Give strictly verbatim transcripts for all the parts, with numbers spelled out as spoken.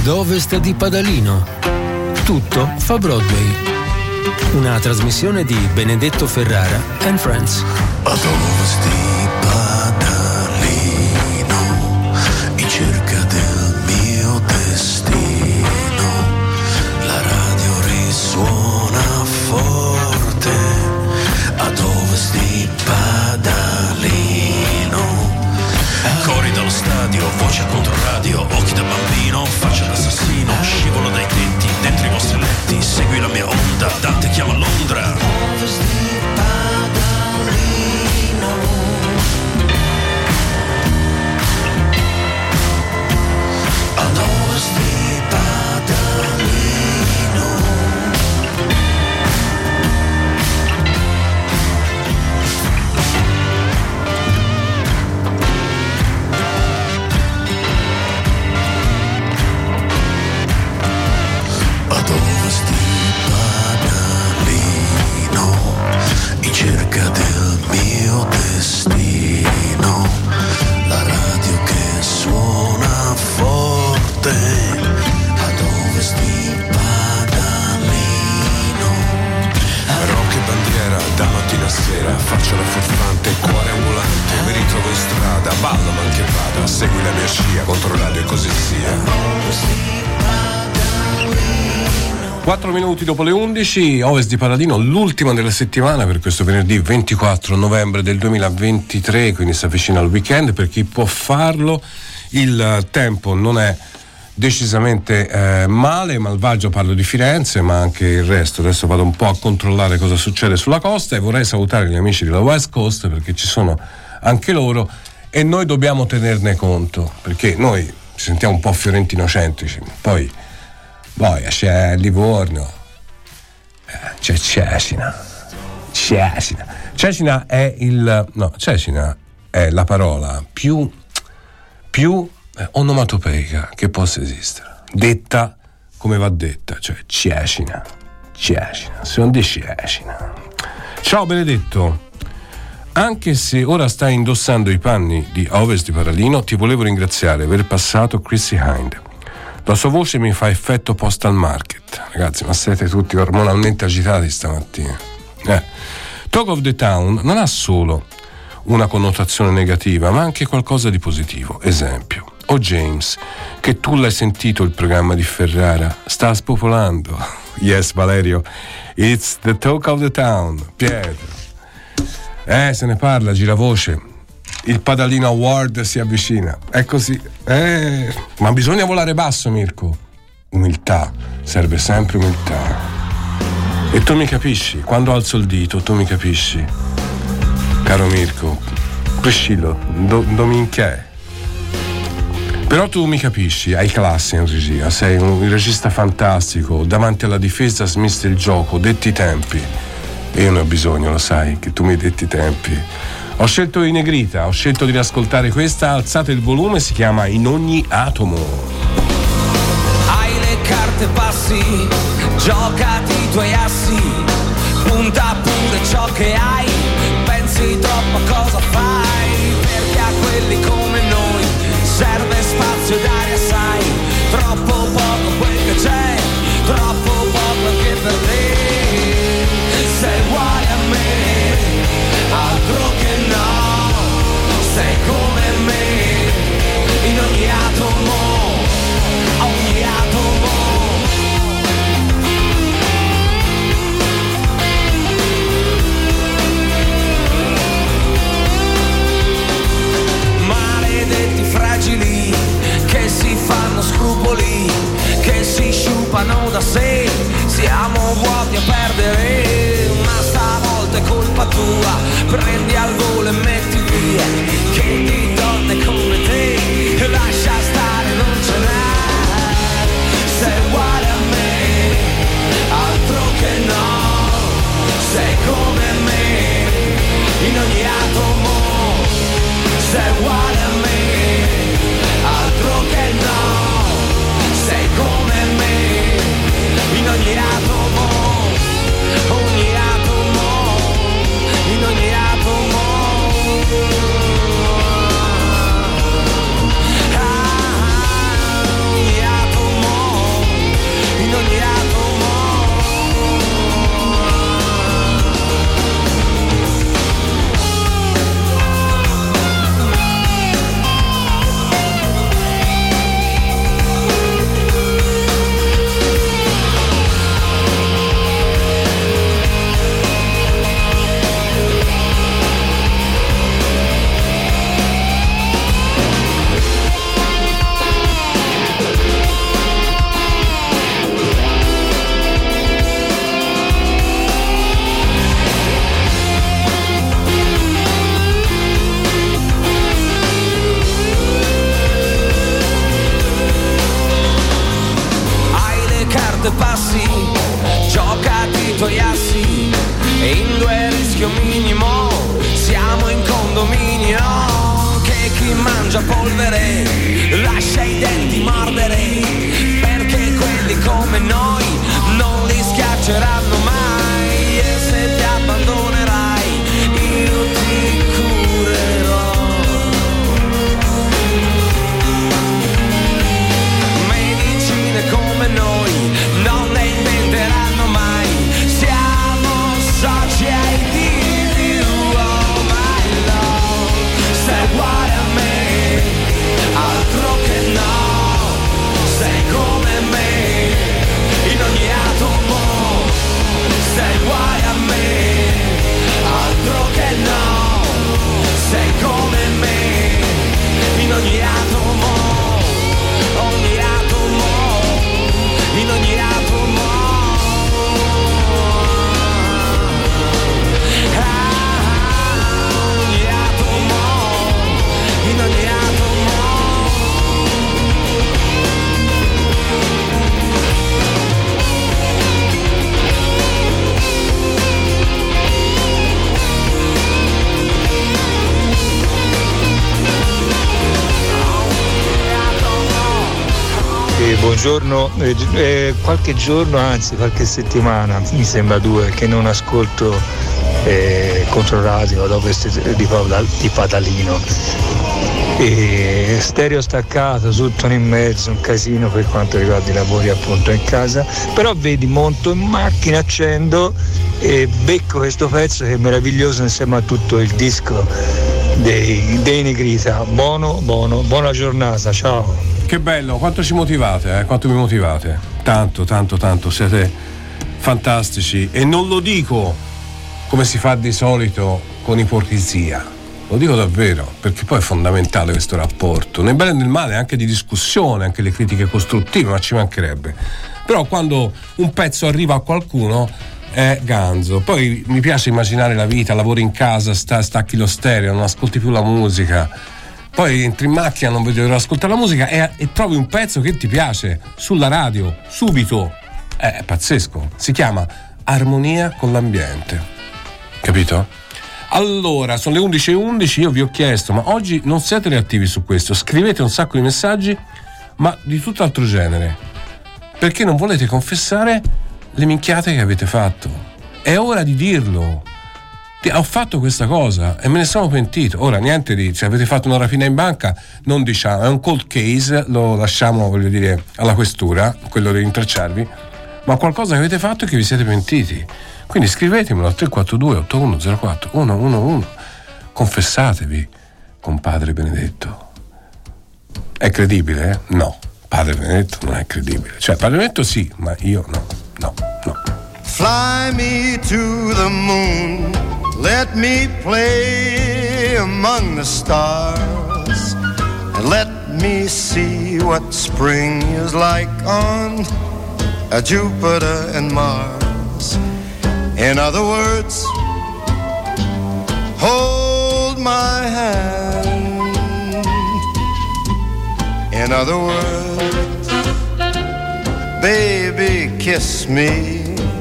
Ad ovest di Padalino. Tutto fa Broadway. Una trasmissione di Benedetto Ferrara and Friends. Ad ovest di Padalino, in cerca del mio destino, la radio risuona forte. Ad ovest di Padalino, cori dallo stadio, voce contro radio, occhi da bambino, faccia d'assassino, scivolo dai tetti, dentro i vostri letti, segui la mia onda, Dante chiama Londra. Ovest di Padalino, ad ovest di Padalino. Ad ovest di Padalino, in cerca del mio destino, la radio che suona forte. Ad ovest di Padalino, rock e bandiera da mattina a sera, faccia la furfante, cuore ambulante, mi ritrovo in strada, ballo man che vada, segui la mia scia, contro radio e così sia. quattro minuti dopo le undici, Ovest di Padalino, l'ultima della settimana per questo venerdì ventiquattro novembre del duemilaventitré, quindi si avvicina al weekend per chi può farlo. Il tempo non è decisamente eh, male, malvagio, parlo di Firenze, ma anche il resto. Adesso vado un po' a controllare cosa succede sulla costa e vorrei salutare gli amici della West Coast perché ci sono anche loro e noi dobbiamo tenerne conto, perché noi ci sentiamo un po' fiorentinocentrici, poi poi c'è Livorno, c'è Cecina, Cecina. Cecina è il, no, Cecina è la parola più, più onomatopeica che possa esistere, detta come va detta, cioè Cecina, Cecina, sono di Cecina. Ciao Benedetto, anche se ora stai indossando i panni di Ovest di Padalino, ti volevo ringraziare per aver passato Chrissy Hind. La sua voce mi fa effetto Postal Market. Ragazzi, ma siete tutti ormonalmente agitati stamattina. Eh. Talk of the Town non ha solo una connotazione negativa, ma anche qualcosa di positivo. Esempio, O James, che tu l'hai sentito il programma di Ferrara, sta spopolando. Yes, Valerio, it's the talk of the town. Pietro. Eh, se ne parla, giravoce. Il Padalino Award si avvicina, è così. Eh, ma bisogna volare basso, Mirko. Umiltà, serve sempre umiltà. E tu mi capisci, quando alzo il dito, tu mi capisci. Caro Mirko, Priscillo, do, dominché. Però tu mi capisci, hai classe in regia, sei un, un regista fantastico, davanti alla difesa smiste il gioco, detti i tempi. E io ne ho bisogno, lo sai, che tu mi detti i tempi. Ho scelto in negrita, ho scelto di riascoltare questa, alzate il volume, si chiama In ogni atomo. Hai le carte passi, giocati i tuoi assi, punta pure ciò che hai, pensi troppo a cosa fai, perché a quelli come noi serve spazio ed aria, sai, troppo poco quel che c'è, troppo poco anche per te, sei uguale a me, altro che no, sei come me, in ogni atomo, ogni atomo. Maledetti fragili, vinceranno mai, e se ti abbandonerai io ti curerò. Medicine come noi non le inventeranno mai, siamo soci ai di oh my love, sei uguale a me, altro che no, sei come me, in ogni atomo, sei uguale a me, altro che no, sei come me, in ogni atomo, ogni atomo, in ogni atomo, ah, ogni atomo, in ogni atomo. Eh, buongiorno, eh, eh, qualche giorno, anzi qualche settimana, mi sembra due, che non ascolto eh, Controradio dopo di, di Padalino. E stereo staccato, tutto in mezzo, un casino per quanto riguarda i lavori appunto in casa, però vedi, monto in macchina, accendo e becco questo pezzo che è meraviglioso insieme a tutto il disco dei, dei Negrita. Buono, buono, buona giornata, ciao. Che bello, quanto ci motivate, eh? Quanto mi motivate. Tanto, tanto, tanto, siete fantastici. E non lo dico come si fa di solito con ipocrisia, lo dico davvero, perché poi è fondamentale questo rapporto, nel bene e nel male, anche di discussione, anche le critiche costruttive, ma ci mancherebbe. Però quando un pezzo arriva a qualcuno è ganzo. Poi mi piace immaginare la vita, lavori in casa, sta, stacchi lo stereo, non ascolti più la musica, poi entri in macchina, non vedi l'ora di ascoltare la musica e, e trovi un pezzo che ti piace sulla radio, subito. È pazzesco. Si chiama Armonia con l'ambiente. Capito? Allora, sono le undici e undici, io vi ho chiesto, ma oggi non siete reattivi su questo, scrivete un sacco di messaggi, ma di tutt'altro genere, perché non volete confessare le minchiate che avete fatto. È ora di dirlo. Ho fatto questa cosa e me ne sono pentito. Ora niente di, se avete fatto una rapina in banca, non diciamo, è un cold case, lo lasciamo, voglio dire, alla questura, quello di rintracciarvi, ma qualcosa che avete fatto e che vi siete pentiti. Quindi scrivetemelo al tre quattro due otto uno zero quattro uno uno uno. Confessatevi con Padre Benedetto. È credibile, eh? No, Padre Benedetto non è credibile. Cioè, Padre Benedetto sì, ma io no, no, no. Fly me to the moon, let me play among the stars, and let me see what spring is like on uh, Jupiter and Mars. In other words, hold my hand. In other words, baby, kiss me.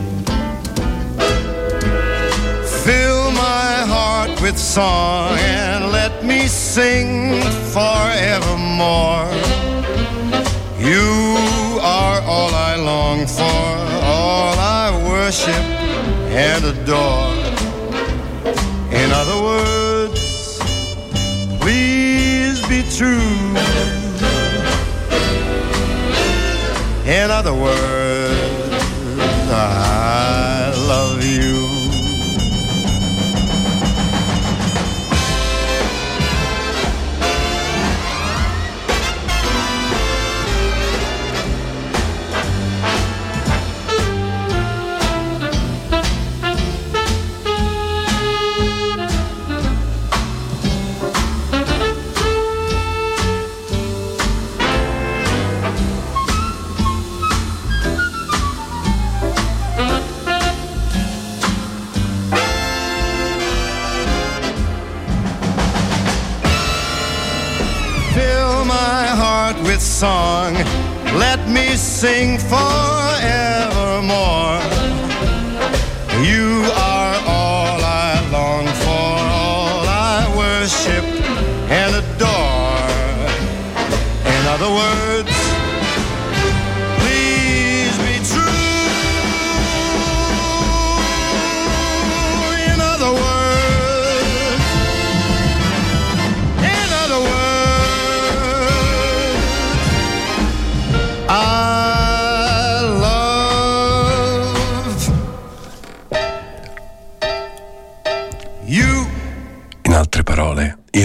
Fill my heart with song and let me sing forevermore. You are all I long for, all I worship and adore. In other words, please be true. In other words, I love you. With song, let me sing forevermore. You are all I long for, all I worship and adore. In other words, please be true.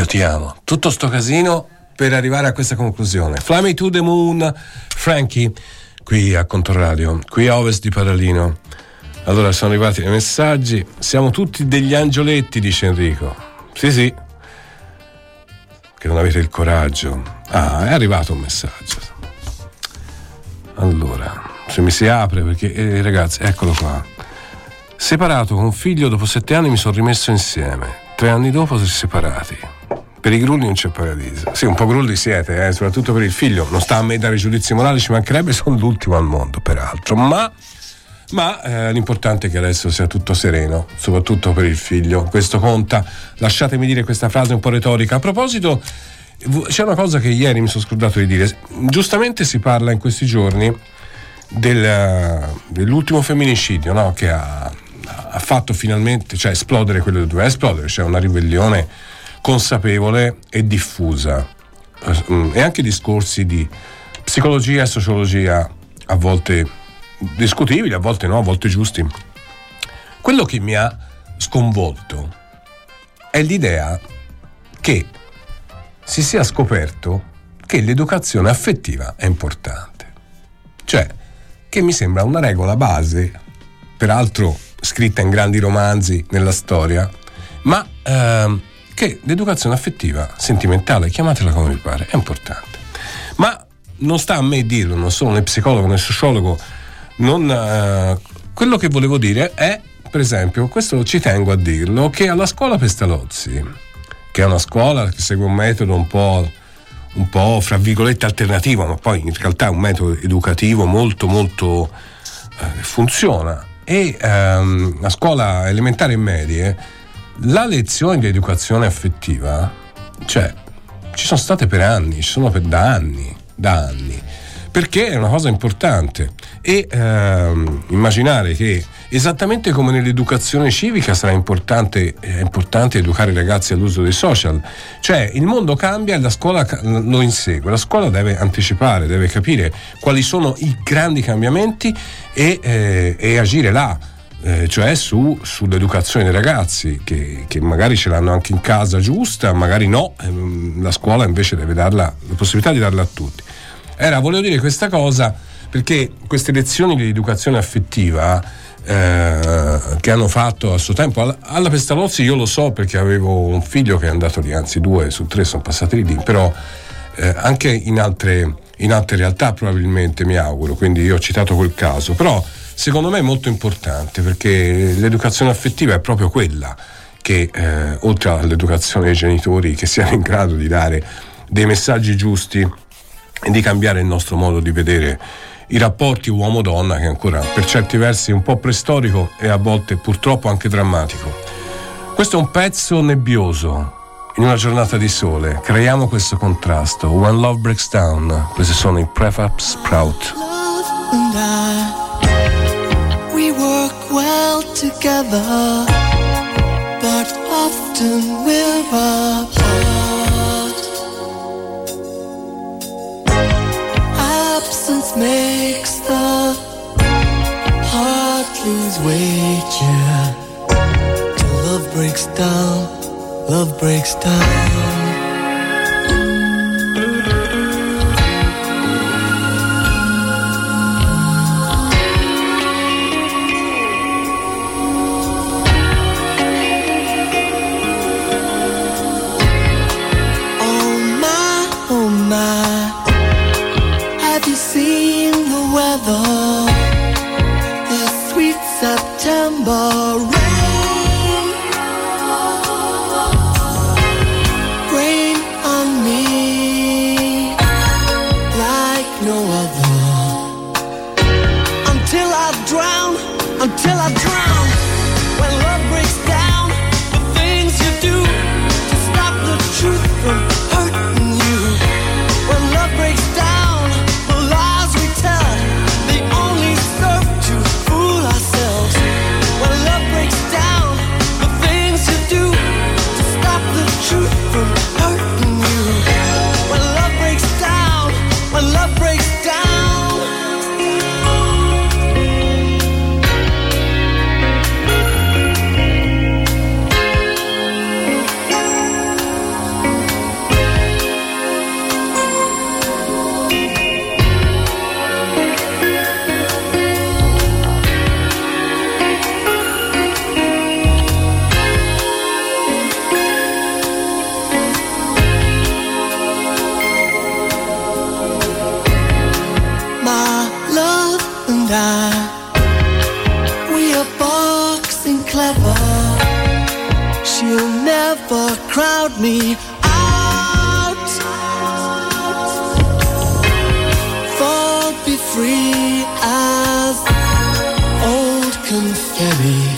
ti amo. Tutto sto casino per arrivare a questa conclusione. Fly Me to the Moon, Frankie, qui a Controradio, qui a Ovest di Padalino. Allora sono arrivati i messaggi. Siamo tutti degli angioletti, dice Enrico. Sì, sì. Che non avete il coraggio. Ah, è arrivato un messaggio. Allora, se mi si apre, perché eh, ragazzi, eccolo qua. Separato con un figlio, dopo sette anni mi sono rimesso insieme. Tre anni dopo si sono separati. Per i grulli non c'è paradiso. Sì, un po' grulli siete, eh, soprattutto per il figlio. Non sta a me dare giudizi morali, ci mancherebbe, sono l'ultimo al mondo, peraltro. Ma, ma eh, l'importante è che adesso sia tutto sereno, soprattutto per il figlio. Questo conta. Lasciatemi dire questa frase un po' retorica. A proposito, c'è una cosa che ieri mi sono scordato di dire. Giustamente si parla in questi giorni del, dell'ultimo femminicidio, no? Che ha, ha fatto finalmente, cioè esplodere quello che doveva esplodere, cioè una ribellione consapevole e diffusa, e anche discorsi di psicologia e sociologia a volte discutibili, a volte no, a volte giusti. Quello che mi ha sconvolto è l'idea che si sia scoperto che l'educazione affettiva è importante, cioè che mi sembra una regola base, peraltro scritta in grandi romanzi nella storia, ma ehm, che l'educazione affettiva, sentimentale, chiamatela come vi pare, è importante. Ma non sta a me dirlo, non sono né psicologo né sociologo, non, eh, quello che volevo dire è, per esempio, questo ci tengo a dirlo, che alla scuola Pestalozzi, che è una scuola che segue un metodo un po', un po' fra virgolette alternativo, ma poi in realtà è un metodo educativo molto molto eh, funziona, e ehm, a scuola elementare e medie la lezione di educazione affettiva, cioè, ci sono state per anni, ci sono per da anni, da anni, perché è una cosa importante. E ehm, immaginare che esattamente come nell'educazione civica sarà importante, è importante educare i ragazzi all'uso dei social, cioè il mondo cambia e la scuola lo insegue, la scuola deve anticipare, deve capire quali sono i grandi cambiamenti e, eh, e agire là. Eh, cioè su, sull'educazione dei ragazzi che, che magari ce l'hanno anche in casa giusta, magari no, ehm, la scuola invece deve darla, la possibilità di darla a tutti. Era, volevo dire questa cosa perché queste lezioni di educazione affettiva eh, che hanno fatto a suo tempo alla, alla Pestalozzi, io lo so perché avevo un figlio che è andato lì, anzi due su tre sono passati lì, però eh, anche in altre, in altre realtà probabilmente, mi auguro, quindi io ho citato quel caso, però secondo me è molto importante perché l'educazione affettiva è proprio quella che, eh, oltre all'educazione dei genitori, che siano in grado di dare dei messaggi giusti e di cambiare il nostro modo di vedere i rapporti uomo-donna, che è ancora per certi versi un po' preistorico e a volte purtroppo anche drammatico. Questo è un pezzo nebbioso, in una giornata di sole, creiamo questo contrasto. When Love Breaks Down, questi sono i Prefab Sprout. We work well together, but often we're apart. Absence makes the heart lose weight, yeah. Till love breaks down, love breaks down. The sweet September rain, rain on me like no other. Until I drown, until I drown. When love breaks down, the things you do to stop the truth from hurting you. When love breaks down, the lies we tell, they only serve to fool ourselves. When love breaks down, the things you do to stop the truth from hurting you. When love breaks down, when love breaks down. and I, we are boxing clever. She'll never crowd me out. Fall, be free as old confetti.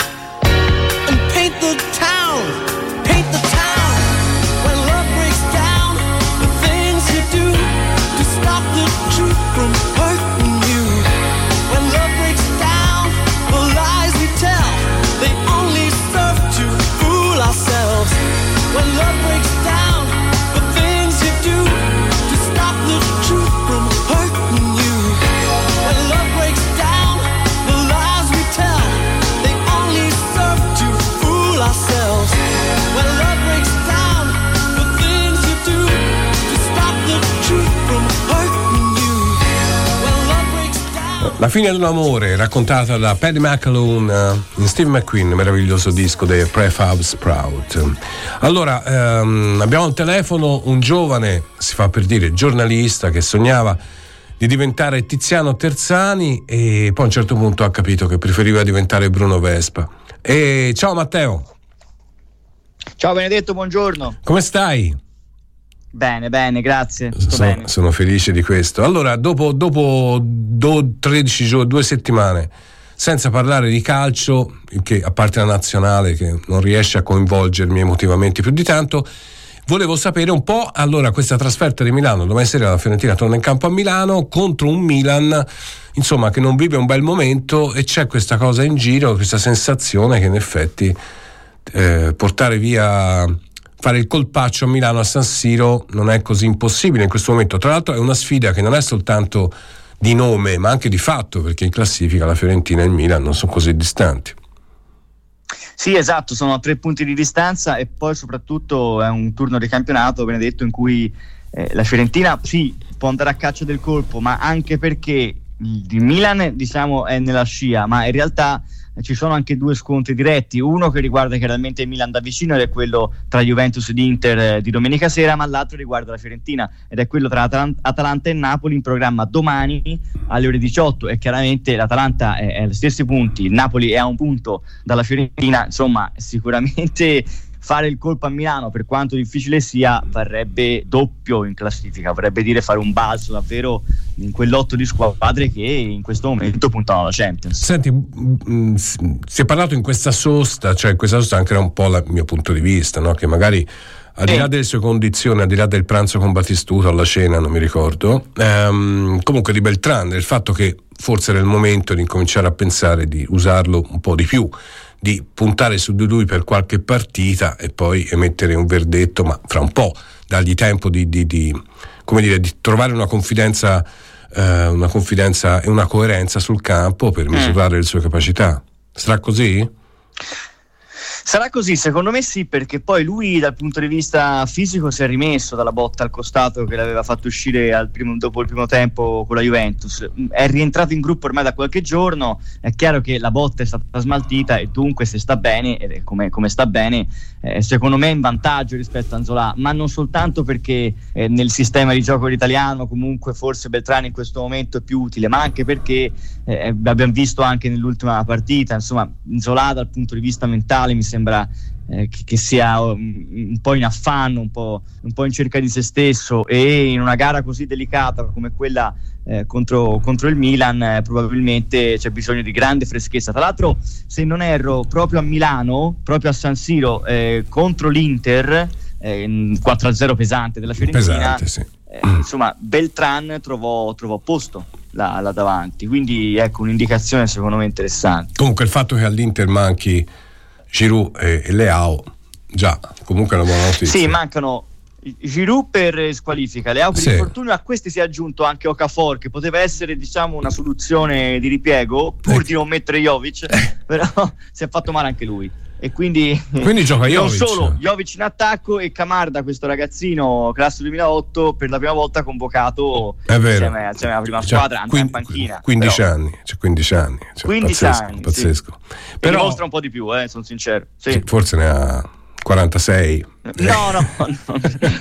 And paint the town, paint the town. When love breaks down, the things you do to stop the truth from hurting you. When love breaks down, the lies we tell, they only serve to fool ourselves. When love breaks down, the things you do to stop the truth from hurting you. When love breaks down, the lies we tell, they only serve to fool ourselves. When love breaks down, the things you do to stop the truth from hurting you. When love breaks down. La fine di un amore, raccontata da Paddy McAloon uh, in Steve McQueen, meraviglioso disco dei Prefab Sprout. Allora, ehm, abbiamo al telefono un giovane, si fa per dire giornalista, che sognava di diventare Tiziano Terzani e poi a un certo punto ha capito che preferiva diventare Bruno Vespa. E ciao Matteo, Ciao Benedetto, buongiorno. come stai? Bene, bene, grazie. Sto Sono, bene. sono felice di questo. Allora, dopo, dopo do, tredici giorni, due settimane, senza parlare di calcio, che a parte la nazionale che non riesce a coinvolgermi emotivamente più di tanto, volevo sapere un po', allora, questa trasferta di Milano, domani sera la Fiorentina torna in campo a Milano contro un Milan, insomma, che non vive un bel momento, e c'è questa cosa in giro, questa sensazione che in effetti eh, portare via, fare il colpaccio a Milano, a San Siro, non è così impossibile in questo momento. Tra l'altro è una sfida che non è soltanto di nome ma anche di fatto, perché in classifica la Fiorentina e il Milan non sono così distanti. Sì, esatto, sono a tre punti di distanza, e poi soprattutto è un turno di campionato, Benedetto, in cui eh, la Fiorentina sì, può andare a caccia del colpo, ma anche perché il Milan, diciamo, è nella scia, ma in realtà ci sono anche due scontri diretti, uno che riguarda chiaramente il Milan da vicino ed è quello tra Juventus ed Inter eh, di domenica sera, ma l'altro riguarda la Fiorentina ed è quello tra Atalant- Atalanta e Napoli, in programma domani alle ore diciotto, e chiaramente l'Atalanta è, è agli stessi punti, il Napoli è a un punto dalla Fiorentina, insomma sicuramente fare il colpo a Milano, per quanto difficile sia, varrebbe doppio in classifica, vorrebbe dire fare un balzo davvero in quell'otto di squadre che in questo momento puntano alla Champions. Senti, mh, si è parlato in questa sosta, cioè questa sosta anche era un po' il mio punto di vista, no? Che magari al di là delle sue condizioni, al di là del pranzo con Battistuta, alla cena, non mi ricordo, ehm, comunque di Beltrán, del fatto che forse era il momento di incominciare a pensare di usarlo un po' di più, di puntare su di lui per qualche partita e poi emettere un verdetto, ma fra un po', dargli tempo di, di, di come dire, di trovare una confidenza, eh, una confidenza e una coerenza sul campo per misurare mm. le sue capacità. Sarà così? Sarà così, secondo me sì, perché poi lui dal punto di vista fisico si è rimesso dalla botta al costato che l'aveva fatto uscire al primo, dopo il primo tempo con la Juventus, è rientrato in gruppo ormai da qualche giorno, è chiaro che la botta è stata smaltita e dunque se sta bene, ed come, come sta bene, eh, secondo me è in vantaggio rispetto a Nzola, ma non soltanto perché eh, nel sistema di gioco italiano comunque forse Beltrán in questo momento è più utile, ma anche perché eh, abbiamo visto anche nell'ultima partita, insomma Nzola dal punto di vista mentale mi sembra eh, che, che sia un, un po' in affanno, un po', un po' in cerca di se stesso, e in una gara così delicata come quella eh, contro, contro il Milan eh, probabilmente c'è bisogno di grande freschezza. Tra l'altro, se non erro, proprio a Milano, proprio a San Siro eh, contro l'Inter, eh, quattro a zero pesante della Fiorentina, pesante, sì. eh, insomma Beltrán trovò, trovò posto là, là davanti, quindi ecco un'indicazione secondo me interessante. Comunque il fatto che all'Inter manchi Giroud e, e Leao già comunque è una buona notizia. Sì, mancano Giroud per squalifica, Leao per sì. infortunio, a questi si è aggiunto anche Okafor che poteva essere diciamo una soluzione di ripiego pur eh. di non mettere Jovic, eh. però si è fatto male anche lui e quindi, quindi gioca Jovic. Non solo Jovic in attacco, e Camarda, questo ragazzino classe duemilaotto, per la prima volta convocato è vero. insieme, insieme alla prima squadra, anche in panchina. quindici però. anni, cioè quindici anni, cioè quindici pazzesco, anni pazzesco. Sì. Però dimostra un po' di più, eh, sono sincero. Sì. Sì, forse ne ha quarantasei. No, no, no.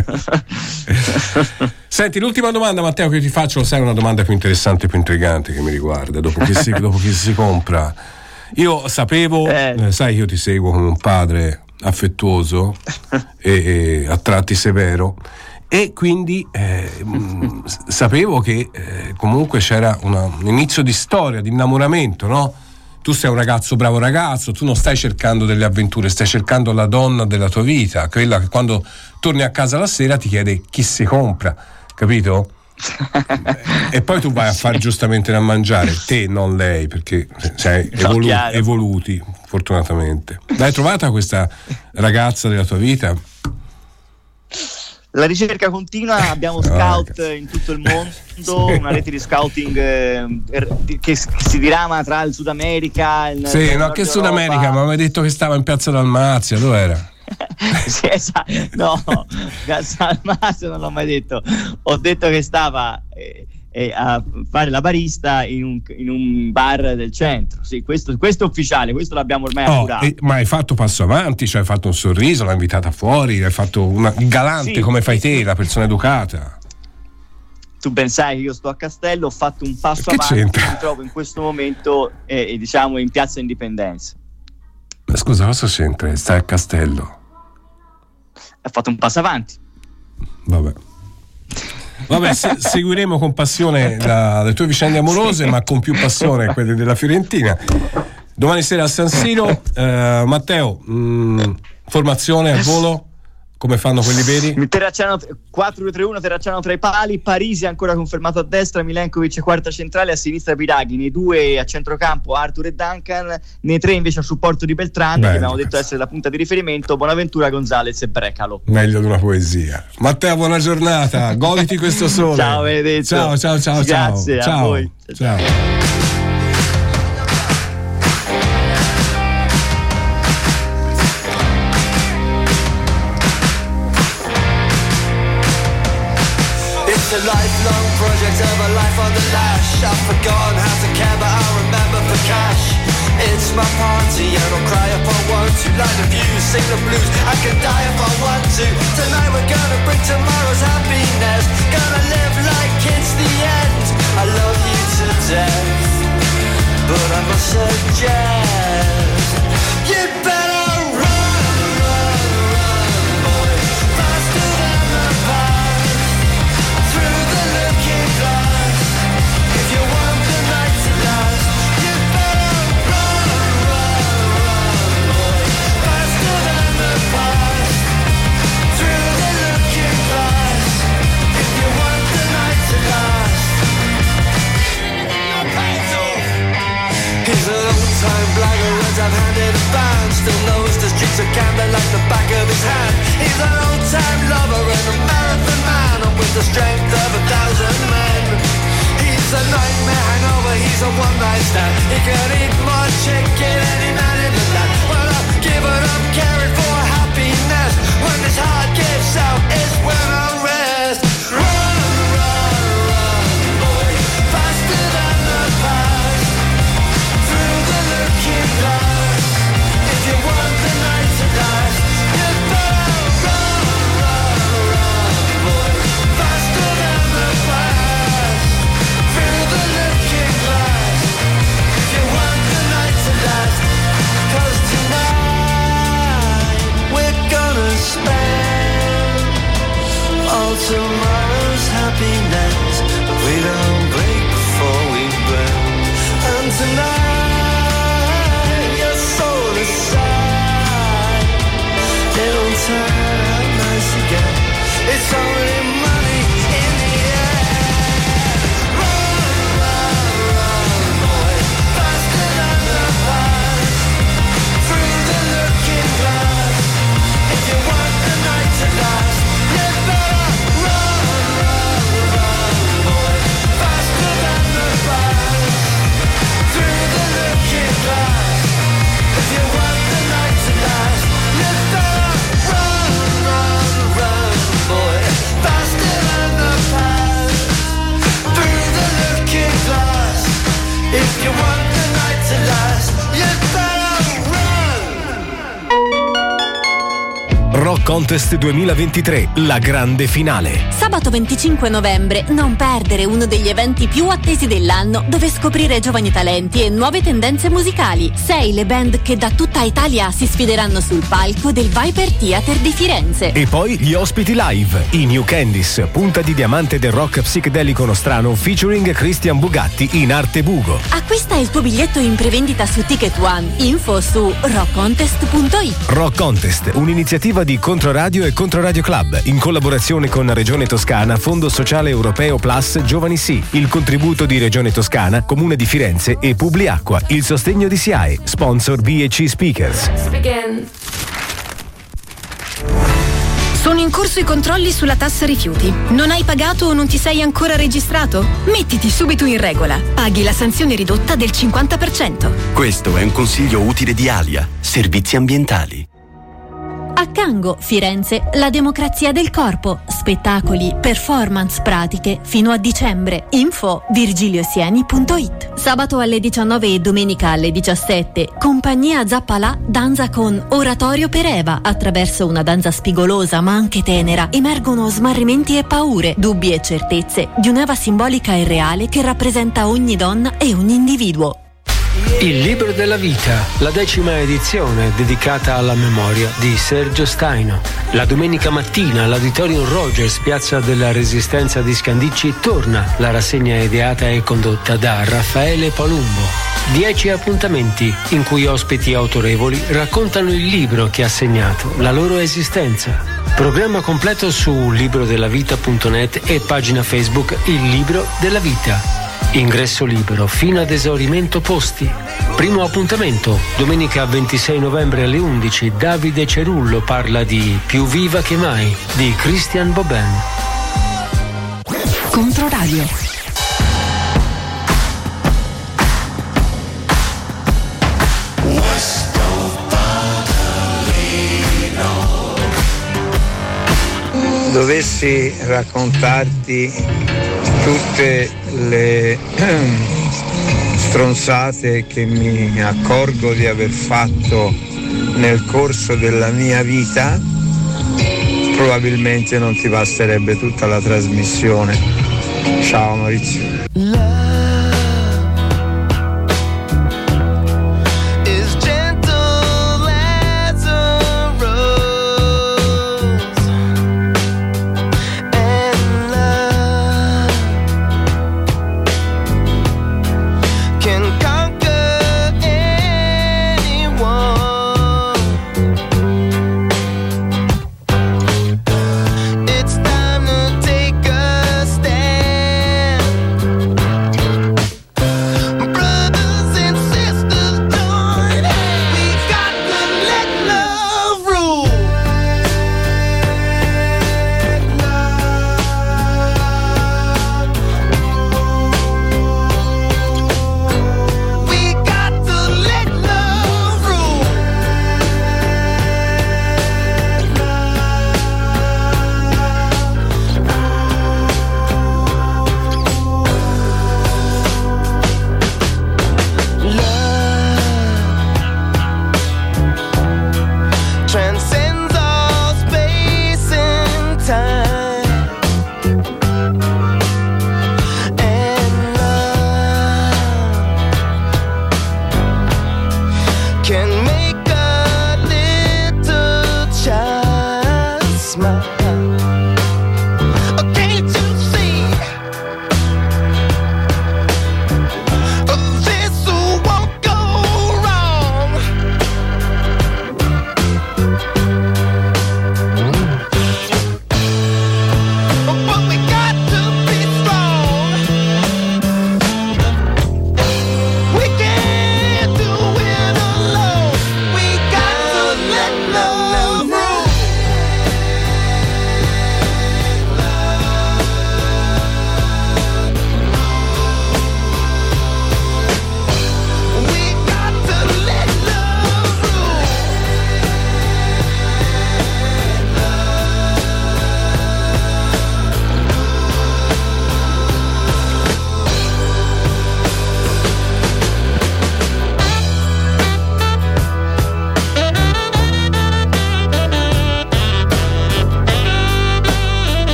Senti, l'ultima domanda, Matteo, che ti faccio, lo sai, è una domanda più interessante, più intrigante che mi riguarda. Dopo che si, dopo che si compra, io sapevo, eh. Eh, sai, io ti seguo come un padre affettuoso e, e a tratti severo, e quindi eh, mh, sapevo che eh, comunque c'era una, un inizio di storia, di innamoramento, no? Tu sei un ragazzo, bravo ragazzo, tu non stai cercando delle avventure, stai cercando la donna della tua vita, quella che quando torni a casa la sera ti chiede chi si compra, capito? E poi tu vai a fare giustamente da mangiare, te, non lei, perché sei evolu- evoluti, fortunatamente. L'hai trovata questa ragazza della tua vita? La ricerca continua, abbiamo scout oh, in tutto il mondo, sì. Una rete di scouting eh, che si dirama tra il Sud America, il sì, no, che Sud America, ma mi hai detto che stava in Piazza Dalmazia, dove era? Sì, esatto. No, Piazza Dalmazia non l'ho mai detto, ho detto che stava eh, eh, a fare la barista in un, in un bar del centro. Sì, questo, questo è ufficiale, questo l'abbiamo ormai oh, appurato. Eh, ma hai fatto passo avanti, cioè hai fatto un sorriso, l'hai invitata fuori, hai fatto una galante, sì, come fai te, la persona educata. Tu ben sai che io sto a Castello, ho fatto un passo che avanti, c'entra? mi trovo in questo momento eh, diciamo in Piazza Indipendenza. Ma scusa, cosa c'entra? Stai a Castello? Ho fatto un passo avanti. Vabbè. Vabbè, se, seguiremo con passione la, le tue vicende amorose, sì, ma con più passione quelle della Fiorentina. Domani sera a San Siro. eh, Matteo, mh, formazione al volo? Come fanno quelli veri? Terracciano quattro due tre uno, Terracciano tra i pali, Parisi ancora confermato a destra, Milenkovic quarta centrale, a sinistra Biraghi, nei due a centrocampo Arthur e Duncan, nei tre invece a supporto di Beltrami, Bello, che abbiamo detto essere la punta di riferimento, Bonaventura, Gonzalez e Brecalo. Meglio di una poesia. Matteo, buona giornata, goditi questo sole. Ciao Benedetto. Ciao, ciao, ciao. Grazie ciao. a ciao. voi. Ciao. It's a lifelong project of a life on the lash. I've forgotten how to care, but I remember for cash. It's my party and I'll cry if I want to. Light the views, sing the blues, I can die if I want to. Tonight we're gonna bring tomorrow's happiness. Gonna live like it's the end. I love you to death, but I must suggest you'd better I've handed a band, still knows the streets of Camden like the back of his hand. He's an old-time lover and a marathon man, and with the strength of a thousand men. He's a nightmare hangover, he's a one-night stand. He can eat more chicken than any man in the land. Well, I've given up caring for happiness. When this heart gives out is when I rest. Run, run, run, boy, faster than the past. Through the looking glass. You want the night to last. You better run, run, run, boy, faster than the blast. Through the looking glass. You want the night to last. 'Cause tonight we're gonna spend all tomorrow's happiness. We don't break before we burn. And tonight it'll turn out nice again. It's only money in the air. Run, run, run, boy, faster than the past. Through the looking glass. If you want the night to last, you better run, run, run, boy, faster than the past. Through the looking glass. If you want the night to last, you better run, run, run, boy, Contest duemilaventitré, la grande finale. Sabato venticinque novembre, non perdere uno degli eventi più attesi dell'anno, dove scoprire giovani talenti e nuove tendenze musicali. Sei le band che da tutta Italia si sfideranno sul palco del Viper Theater di Firenze. E poi gli ospiti live, i New Candies, punta di diamante del rock psichedelico nostrano featuring Christian Bugatti in arte bugo. Acquista il tuo biglietto in prevendita su Ticket One. Info su rock contest punto it. Rock Contest, un'iniziativa di Controradio e Controradio Club, in collaborazione con Regione Toscana, Fondo Sociale Europeo Plus Giovani Sì, il contributo di Regione Toscana, Comune di Firenze e Publiacqua, il sostegno di S I A E, sponsor B e C Speakers. Sono in corso i controlli sulla tassa rifiuti. Non hai pagato o non ti sei ancora registrato? Mettiti subito in regola. Paghi la sanzione ridotta del cinquanta per cento. Questo è un consiglio utile di Alia, servizi ambientali. A Cango, Firenze, la democrazia del corpo. Spettacoli, performance pratiche fino a dicembre. Info virgiliosieni punto it. Sabato alle diciannove e domenica alle diciassette. Compagnia Zappalà danza con Oratorio per Eva. Attraverso una danza spigolosa ma anche tenera emergono smarrimenti e paure, dubbi e certezze di un'Eva simbolica e reale che rappresenta ogni donna e ogni individuo. Il libro della vita, la decima edizione dedicata alla memoria di Sergio Staino. La domenica mattina all'Auditorium Rogers, piazza della Resistenza di Scandicci, torna la rassegna ideata e condotta da Raffaele Palumbo. Dieci appuntamenti in cui ospiti autorevoli raccontano il libro che ha segnato la loro esistenza. Programma completo su librodellavita punto net e pagina Facebook Il Libro della Vita. Ingresso libero fino ad esaurimento posti. Primo appuntamento, domenica ventisei novembre alle undici. Davide Cerullo parla di Più viva che mai di Christian Boben. Controradio. Dovessi raccontarti tutte le stronzate che mi accorgo di aver fatto nel corso della mia vita, probabilmente non ti basterebbe tutta la trasmissione. Ciao Maurizio. It's time to take a stand.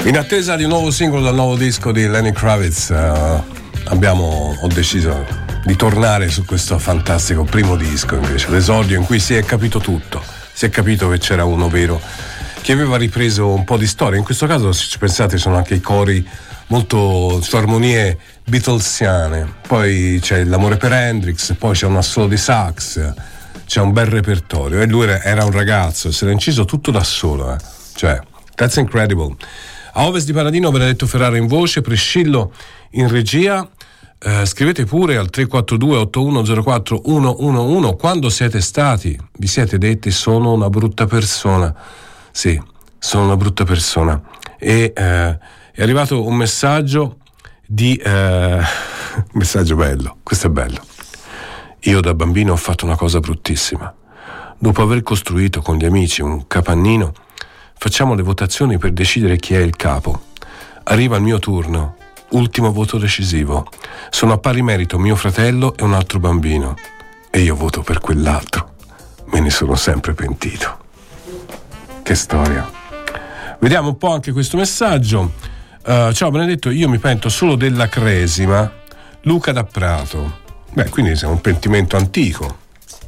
In attesa di un nuovo singolo dal nuovo disco di Lenny Kravitz, uh, abbiamo, ho deciso di tornare su questo fantastico primo disco, invece, l'esordio in cui si è capito tutto, si è capito che c'era uno vero che aveva ripreso un po' di storia. In questo caso, se ci pensate, sono anche i cori molto su armonie beatlesiane, poi c'è l'amore per Hendrix, poi c'è un assolo di sax, c'è un bel repertorio, e lui era un ragazzo, se l'ha inciso tutto da solo, eh. Cioè, that's incredible. A Ovest di Paradino, Benedetto Ferrara in voce, Priscillo in regia. Eh, scrivete pure al tre quattro due otto uno zero quattro uno uno uno quando siete stati, vi siete detti sono una brutta persona. Sì, sono una brutta persona. E eh, è arrivato un messaggio di eh, un messaggio bello, questo è bello. Io da bambino ho fatto una cosa bruttissima. Dopo aver costruito con gli amici un capannino, facciamo le votazioni per decidere chi è il capo. Arriva il mio turno, ultimo voto decisivo. Sono a pari merito mio fratello e un altro bambino, e io voto per quell'altro. Me ne sono sempre pentito. Che storia. Vediamo un po' anche questo messaggio. Uh, ciao Benedetto, io mi pento solo della cresima. Luca da Prato. Beh, quindi è un pentimento antico.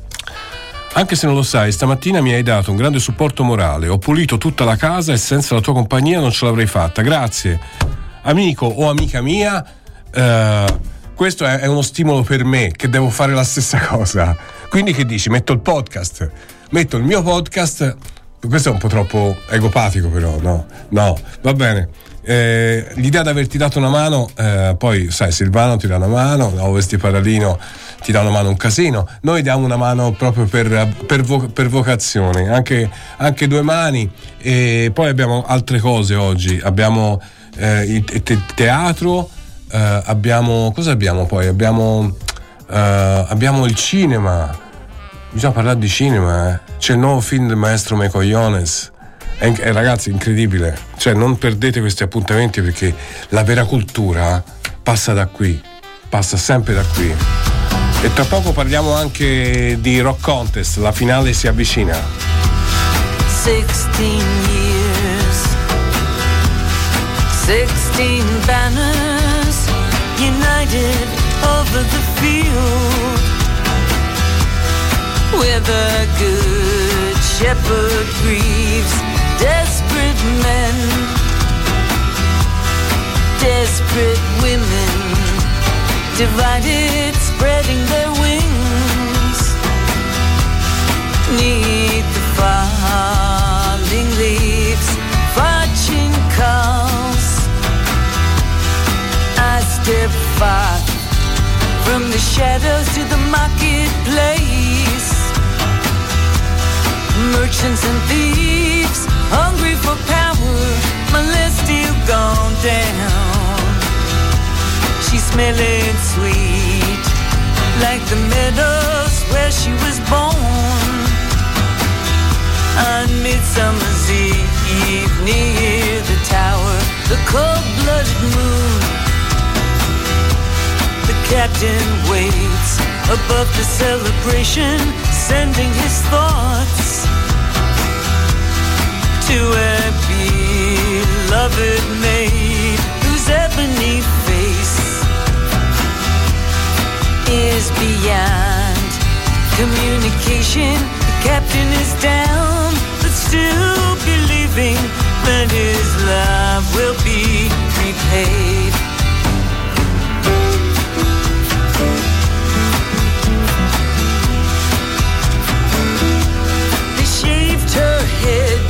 Anche se non lo sai, stamattina mi hai dato un grande supporto morale. Ho pulito tutta la casa e senza la tua compagnia non ce l'avrei fatta. Grazie, amico o amica mia. Uh, questo è, è uno stimolo per me, che devo fare la stessa cosa. Quindi che dici? Metto il podcast. Metto il mio podcast. Questo è un po' troppo egopatico, però, no? No, va bene. Eh, l'idea di averti dato una mano, eh, poi sai, Silvano ti dà una mano, Ovest di Paradino ti dà una mano un casino, noi diamo una mano proprio per, per, vo- per vocazione, anche, anche due mani. E poi abbiamo altre cose oggi, abbiamo eh, il te- teatro, eh, abbiamo, cosa abbiamo poi? Abbiamo, eh, abbiamo il cinema, bisogna parlare di cinema, eh. C'è il nuovo film del maestro Me Cogliones. E eh, ragazzi, incredibile, cioè non perdete questi appuntamenti, perché la vera cultura passa da qui, passa sempre da qui. E tra poco parliamo anche di Rock Contest, la finale si avvicina. sixteen years, sixteen banners united over the field, where the good shepherd grieves desperate men, desperate women, divided, spreading their wings, neath the falling leaves, watching calls. I step far from the shadows to the marketplace. Merchants and thieves, hungry for power, my list still gone down. She's smelling sweet, like the meadows where she was born. On Midsummer's Eve, near the tower, the cold-blooded moon. The captain waits above the celebration, sending his thoughts to a beloved maid whose ebony face is beyond communication. The captain is down, but still believing that his love will be repaid. They shaved her head.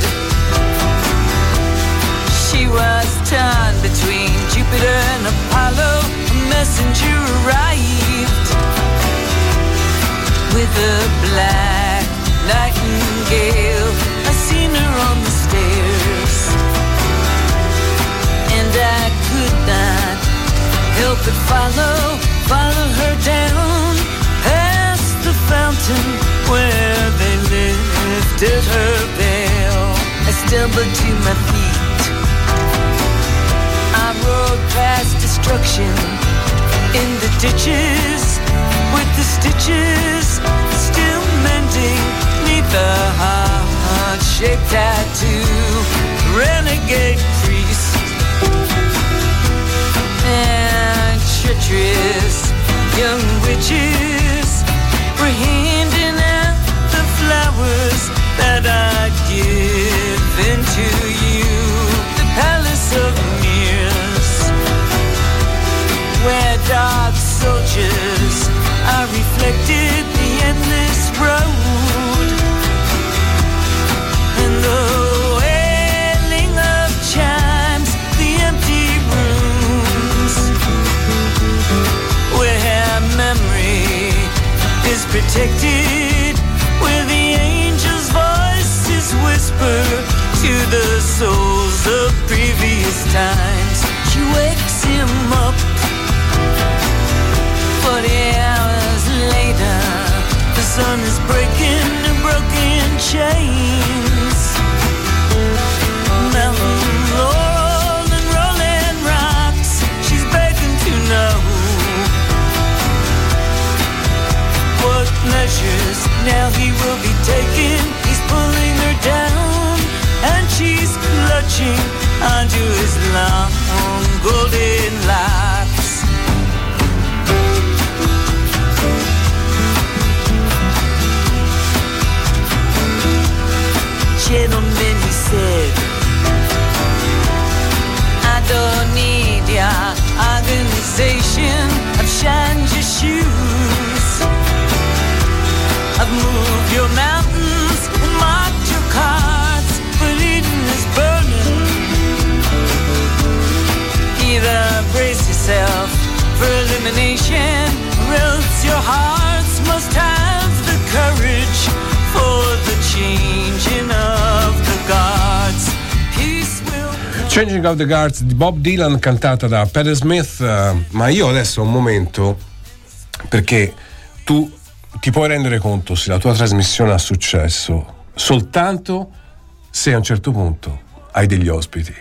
She was torn between Jupiter and Apollo. A messenger arrived with a black nightingale. I seen her on the stairs, and I could not help but follow, follow her down past the fountain where they lifted her veil. I stumbled to my feet. I rode past destruction in the ditches, with the stitches still mending neath the heart-shaped tattoo. Renegade priest protected, where the angels' voices whisper to the souls of previous times. She wakes him up forty hours later. The sun is breaking the broken chains. Mountain rolling, rolling rocks. She's begging to know what measures now he will be taking. He's pulling her down, and she's clutching onto his long golden locks. Gentlemen, he said, I don't need your organization. I've shined your shoes, I've moved your mountains and marked your cards, but Eden is burning. Either brace yourself for elimination, or else your hearts must have the courage for the changing of the guards. Peace will come. Changing of the Guards di Bob Dylan, cantata da Patti Smith. Uh, ma io adesso ho un momento, perché tu ti puoi rendere conto se la tua trasmissione ha successo soltanto se a un certo punto hai degli ospiti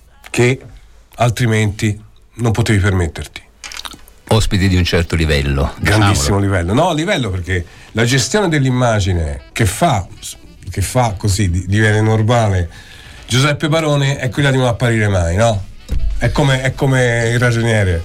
che altrimenti non potevi permetterti. Ospiti di un certo livello, grandissimo diciamolo. livello, no livello perché la gestione dell'immagine che fa che fa così diviene normale Giuseppe Barone è quella di non apparire mai, no? È come, è come il ragioniere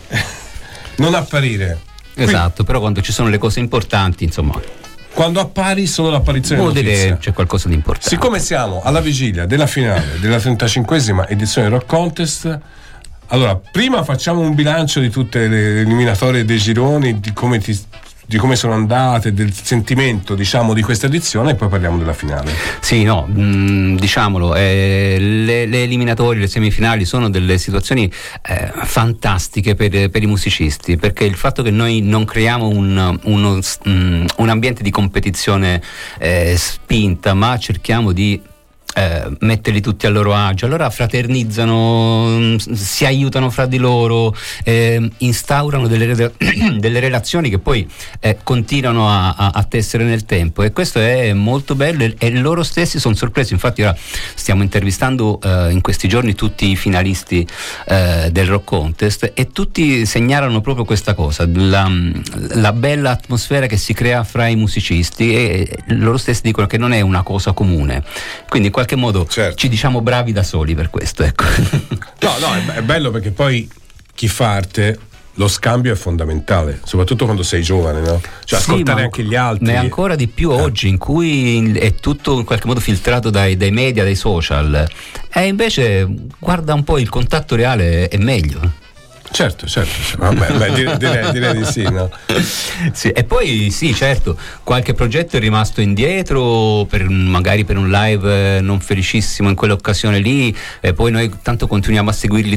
non apparire. Esatto. Quindi, però quando ci sono le cose importanti, insomma, quando appari solo l'apparizione vuol notizia. dire c'è qualcosa di importante. Siccome siamo alla vigilia della finale della trentacinquesima edizione Rock Contest, allora prima facciamo un bilancio di tutte le eliminatorie dei gironi, di come ti di come sono andate, del sentimento diciamo di questa edizione, e poi parliamo della finale. Sì, no, mh, diciamolo, eh, le, le eliminatorie, le semifinali sono delle situazioni eh, fantastiche per, per i musicisti, perché il fatto che noi non creiamo un, uno, um, un ambiente di competizione eh, spinta, ma cerchiamo di Eh, metterli tutti a loro agio, allora fraternizzano, si aiutano fra di loro, eh, instaurano delle, delle relazioni che poi eh, continuano a, a, a tessere nel tempo, e questo è molto bello, e, e loro stessi sono sorpresi. Infatti ora stiamo intervistando eh, in questi giorni tutti i finalisti eh, del Rock Contest, e tutti segnalano proprio questa cosa, la, la bella atmosfera che si crea fra i musicisti, e loro stessi dicono che non è una cosa comune, quindi in qualche modo certo. Ci diciamo bravi da soli per questo, ecco. No, no, è, è bello perché poi chi fa arte, lo scambio è fondamentale, soprattutto quando sei giovane, no? Cioè sì, ascoltare ma, anche gli altri. Ma è ancora di più eh. oggi, in cui è tutto in qualche modo filtrato dai, dai media, dai social, e invece guarda un po', il contatto reale è meglio. Certo, certo, vabbè, beh, direi, direi, direi di sì, no? Sì, e poi sì, certo, qualche progetto è rimasto indietro, per, magari per un live non felicissimo in quell'occasione lì, e poi noi tanto continuiamo a seguirli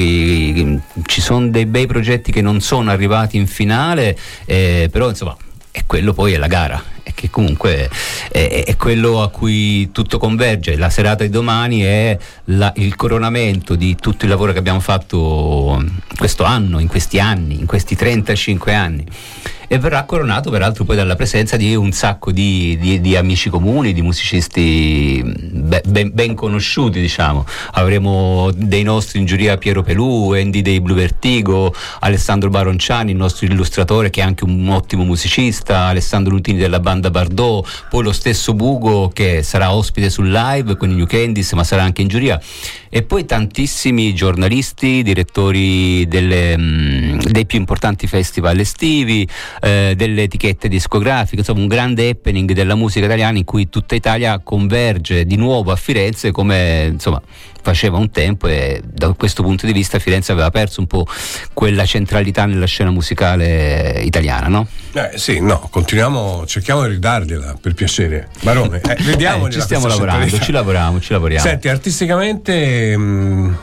tutti. Ci sono dei bei progetti che non sono arrivati in finale, eh, però insomma, e quello poi è la gara, e che comunque è, è quello a cui tutto converge. La serata di domani è la, il coronamento di tutto il lavoro che abbiamo fatto questo anno, in questi anni, in questi trentacinque anni, e verrà coronato peraltro poi dalla presenza di un sacco di, di, di amici comuni, di musicisti ben, ben conosciuti, diciamo. Avremo dei nostri in giuria Piero Pelù, Andy dei Blue Vertigo, Alessandro Baronciani, il nostro illustratore che è anche un ottimo musicista, Alessandro Lutini della banda Bardot, poi lo stesso Bugo che sarà ospite sul live con i New Candies, ma sarà anche in giuria, e poi tantissimi giornalisti, direttori delle, mh, dei più importanti festival estivi, eh, delle etichette discografiche, insomma un grande happening della musica italiana in cui tutta Italia converge di nuovo a Firenze, come insomma faceva un tempo, e da questo punto di vista Firenze aveva perso un po' quella centralità nella scena musicale italiana, no? Eh, sì, no, continuiamo, cerchiamo di ridargliela, per piacere. Barone, eh, vediamo. eh, ci stiamo lavorando, ci lavoriamo, ci lavoriamo. Senti, artisticamente mh,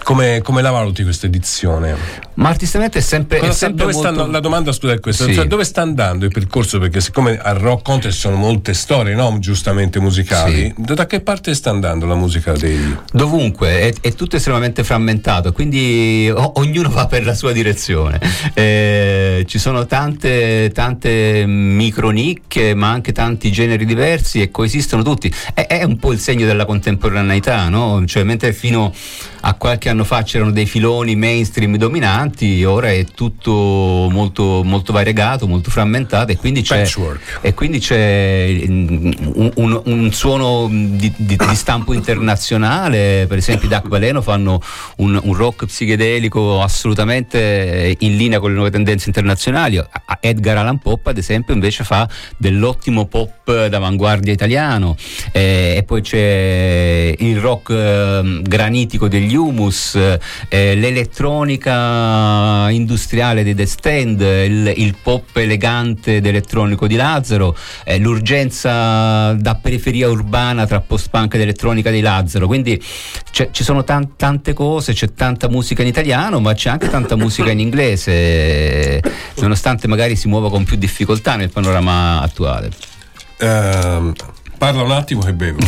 Come, come la valuti questa edizione? Ma artisticamente è sempre, è sempre dove molto... stanno, la domanda scusa è questa, Sì. cioè, dove sta andando il percorso? Perché siccome al Rock Contest sono molte storie, no? Giustamente musicali, Sì. da che parte sta andando la musica dei... Dovunque, è, è tutto estremamente frammentato, quindi o, ognuno va per la sua direzione. Eh, ci sono tante, tante micronicche, ma anche tanti generi diversi e coesistono tutti. È, è un po' il segno della contemporaneità, no? Cioè, mentre fino a qualche anno fa c'erano dei filoni mainstream dominanti, ora è tutto molto, molto variegato, molto frammentato, e quindi c'è, e quindi c'è un, un, un suono di, di, di stampo internazionale. Per esempio i Duck Baleno fanno un, un rock psichedelico assolutamente in linea con le nuove tendenze internazionali. Edgar Allan Pope ad esempio invece fa dell'ottimo pop d'avanguardia italiano, eh, e poi c'è il rock eh, granitico degli Humus, eh, l'elettronica industriale dei The Stand, il, il pop elegante ed elettronico di Lazzaro, eh, l'urgenza da periferia urbana tra post-punk ed elettronica di Lazzaro. Quindi ci sono tan- tante cose, c'è tanta musica in italiano, ma c'è anche tanta musica in inglese, nonostante magari si muova con più difficoltà nel panorama attuale. Um. Parla un attimo che bevo.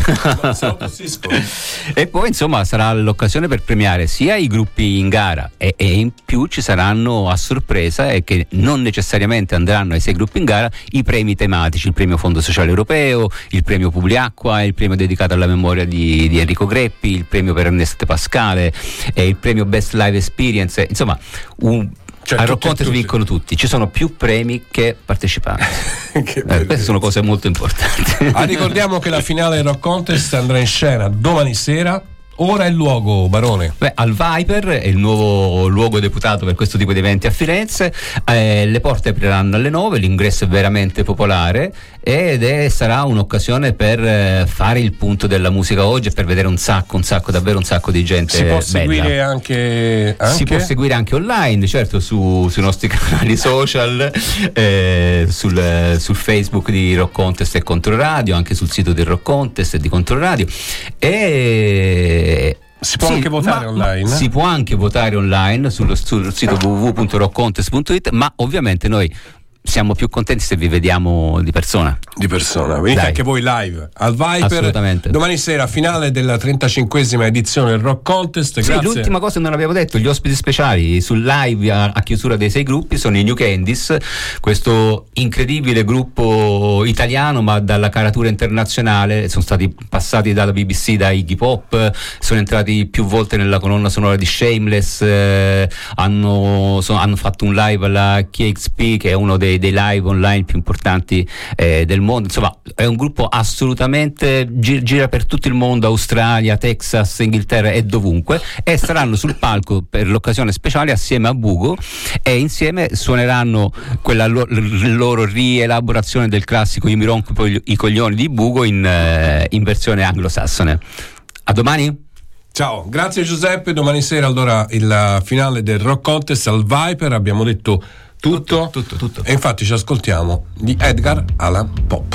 E poi insomma sarà l'occasione per premiare sia i gruppi in gara e, e in più ci saranno a sorpresa, e che non necessariamente andranno ai sei gruppi in gara, i premi tematici: il premio Fondo Sociale Europeo, il premio Publiacqua, il premio dedicato alla memoria di, di Enrico Greppi, il premio per Ernest Pascale e il premio Best Live Experience. Insomma, un Cioè, a Rock Contest vincono tutti, ci sono più premi che partecipanti. Che eh, queste sono cose molto importanti. Ah, ricordiamo che la finale del Rock Contest andrà in scena domani sera. Ora è il luogo, Barone? Beh, al Viper, è il nuovo luogo deputato per questo tipo di eventi a Firenze. Eh, le porte apriranno alle nove, l'ingresso è veramente popolare ed è, sarà un'occasione per eh, fare il punto della musica oggi e per vedere un sacco, un sacco, davvero un sacco di gente. Si può bella. seguire anche, anche? Si può seguire anche online, certo, su, sui nostri canali social, eh, sul, sul Facebook di Rock Contest e Controradio, anche sul sito del Rock Contest e di Controradio. E si può sì, anche votare ma, online? Ma si può anche votare online sullo, sul sito w w w punto rock contest punto it, ma ovviamente noi siamo più contenti se vi vediamo di persona. Di persona, venite Dai. anche voi live al Viper. Assolutamente. Domani sera, finale della trentacinquesima edizione del Rock Contest. Sì, Grazie. l'ultima cosa che non abbiamo detto: gli ospiti speciali sul live a, a chiusura dei sei gruppi sono i New Candies, questo incredibile gruppo italiano ma dalla caratura internazionale. Sono stati passati dalla B B C, da Iggy Pop, sono entrati più volte nella colonna sonora di Shameless, eh, hanno, so, hanno fatto un live alla K X P, che è uno dei dei live online più importanti eh, del mondo. Insomma, è un gruppo assolutamente gi- gira per tutto il mondo, Australia, Texas, Inghilterra e dovunque, e saranno sul palco per l'occasione speciale assieme a Bugo, e insieme suoneranno quella lo- l- loro rielaborazione del classico Io mi rompo i coglioni di Bugo in, eh, in versione anglosassone. A domani. Ciao, grazie Giuseppe. Domani sera allora il finale del Rock Contest al Viper. Abbiamo detto Tutto, tutto, tutto. E infatti ci ascoltiamo di Edgar Allan Pope.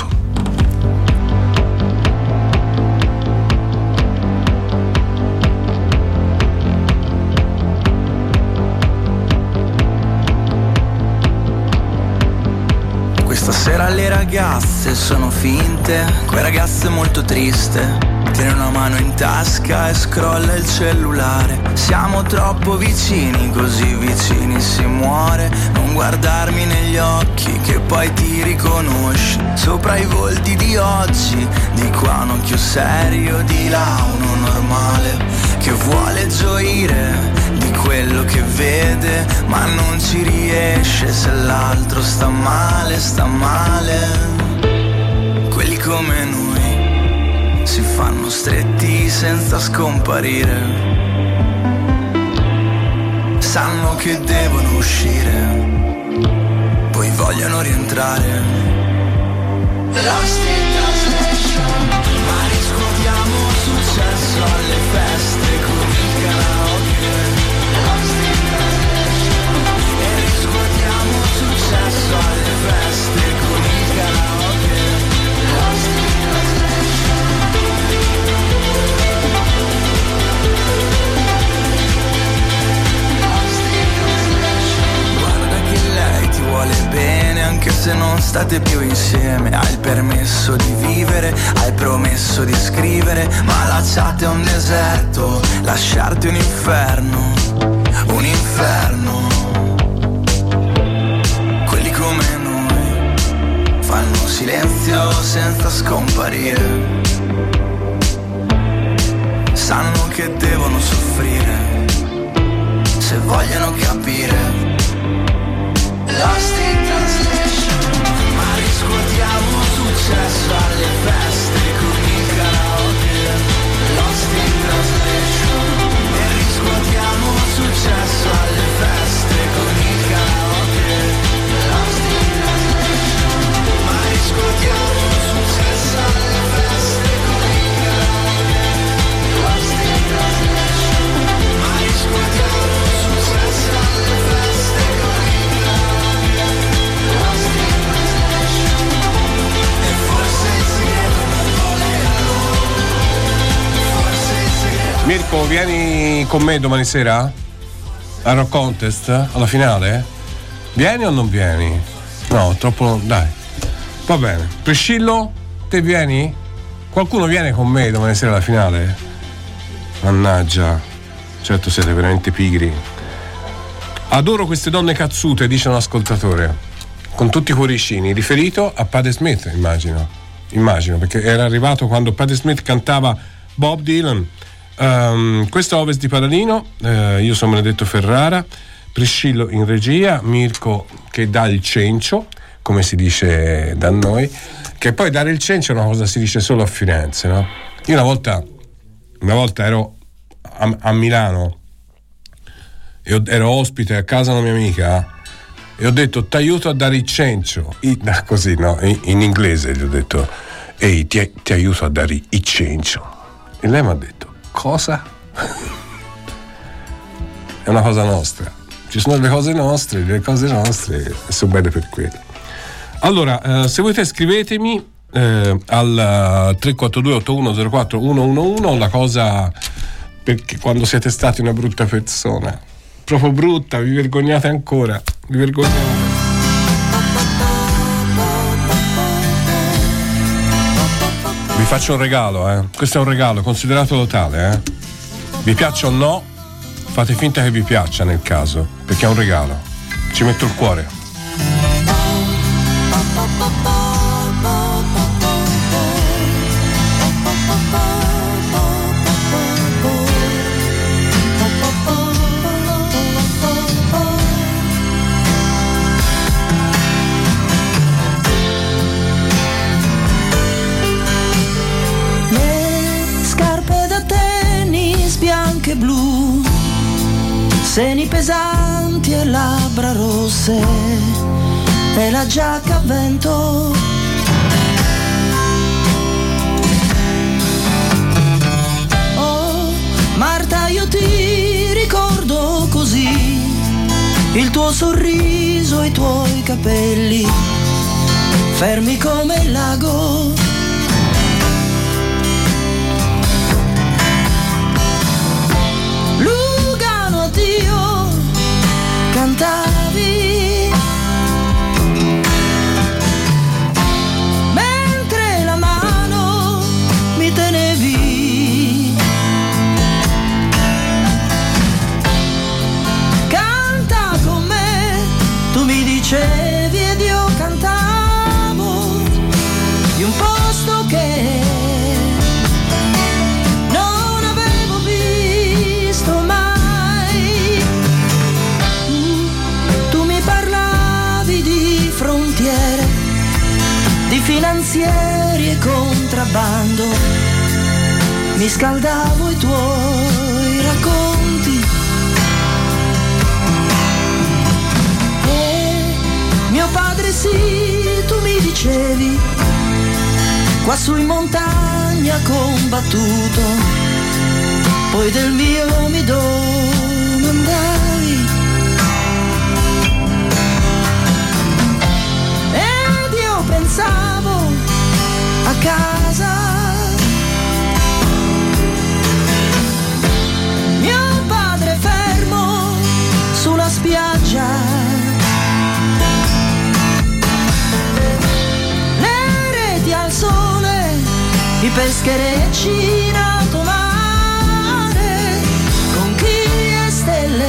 Questa sera le ragazze sono finte, quel ragazzo è molto triste. Tiene una mano in tasca e scrolla il cellulare. Siamo troppo vicini, così vicini si muore. Non guardarmi negli occhi che poi ti riconosci. Sopra i volti di oggi, di qua un occhio serio, di là uno normale che vuole gioire di quello che vede, ma non ci riesce se l'altro sta male, sta male. Quelli come noi si fanno stretti senza scomparire, sanno che devono uscire, poi vogliono rientrare. Lost in translation, ma riscontriamo successo alle feste con il karaoke. Lost in translation, e riscontriamo successo alle feste con il karaoke. Lost in translation. state più insieme. Hai il permesso di vivere, hai promesso di scrivere, ma lasciate un deserto, lasciarti un inferno, un inferno. Quelli come noi fanno silenzio senza scomparire, sanno che devono soffrire se vogliono capire. Lost in translation, ma riscuotiamo successo alle feste con il karaoke. Lost in translation, e riscuotiamo successo alle feste con il karaoke. Lost in translation, ma riscuotiamo successo alle feste con il karaoke. Lost in translation, ma riscuotiamo successo alle feste con il Mirko, vieni con me domani sera? A Rock Contest? Alla finale? Vieni o non vieni? No, troppo... dai. Va bene. Priscillo, te vieni? Qualcuno viene con me domani sera alla finale? Mannaggia. Certo siete veramente pigri. Adoro queste donne cazzute, dice un ascoltatore. Con tutti i cuoricini. Riferito a Patti Smith, immagino. Immagino, perché era arrivato quando Patti Smith cantava Bob Dylan. Um, questo è Ovest di Paladino, uh, io sono Benedetto Ferrara, Priscillo in regia, Mirko che dà il cencio, come si dice da noi, che poi dare il cencio è una cosa che si dice solo a Firenze, no? Io una volta una volta ero a, a Milano e ho, ero ospite a casa di una mia amica e ho detto t'aiuto a dare il cencio, I, così no, in, in inglese gli ho detto ehi ti, ti aiuto a dare il cencio, e lei mi ha detto cosa? È una cosa nostra, ci sono le cose nostre, le cose nostre sono belle per quello. Allora eh, se volete scrivetemi eh, al tre quattro due otto uno zero quattro uno uno uno la cosa, perché quando siete stati una brutta persona, proprio brutta, vi vergognate ancora, vi vergognate. Vi faccio un regalo, eh. Questo è un regalo, consideratelo tale, eh. Vi piaccia o no, fate finta che vi piaccia nel caso, perché è un regalo. Ci metto il cuore. Blu, seni pesanti e labbra rosse e la giacca a vento. Oh Marta, io ti ricordo così, il tuo sorriso, i tuoi capelli fermi come il lago. Dio, cantavi mentre la mano mi tenevi. Canta con me, tu mi dicevi ed io cantavo di un posto che non avevo visto mai. Frontiere, di finanzieri e contrabbando, mi scaldavo i tuoi racconti e mio padre sì, tu mi dicevi, qua su in montagna combattuto, poi del mio mi domandavi. Pensavo a casa, mio padre fermo sulla spiaggia, pescherecci in alto mare, conchiglie e stelle,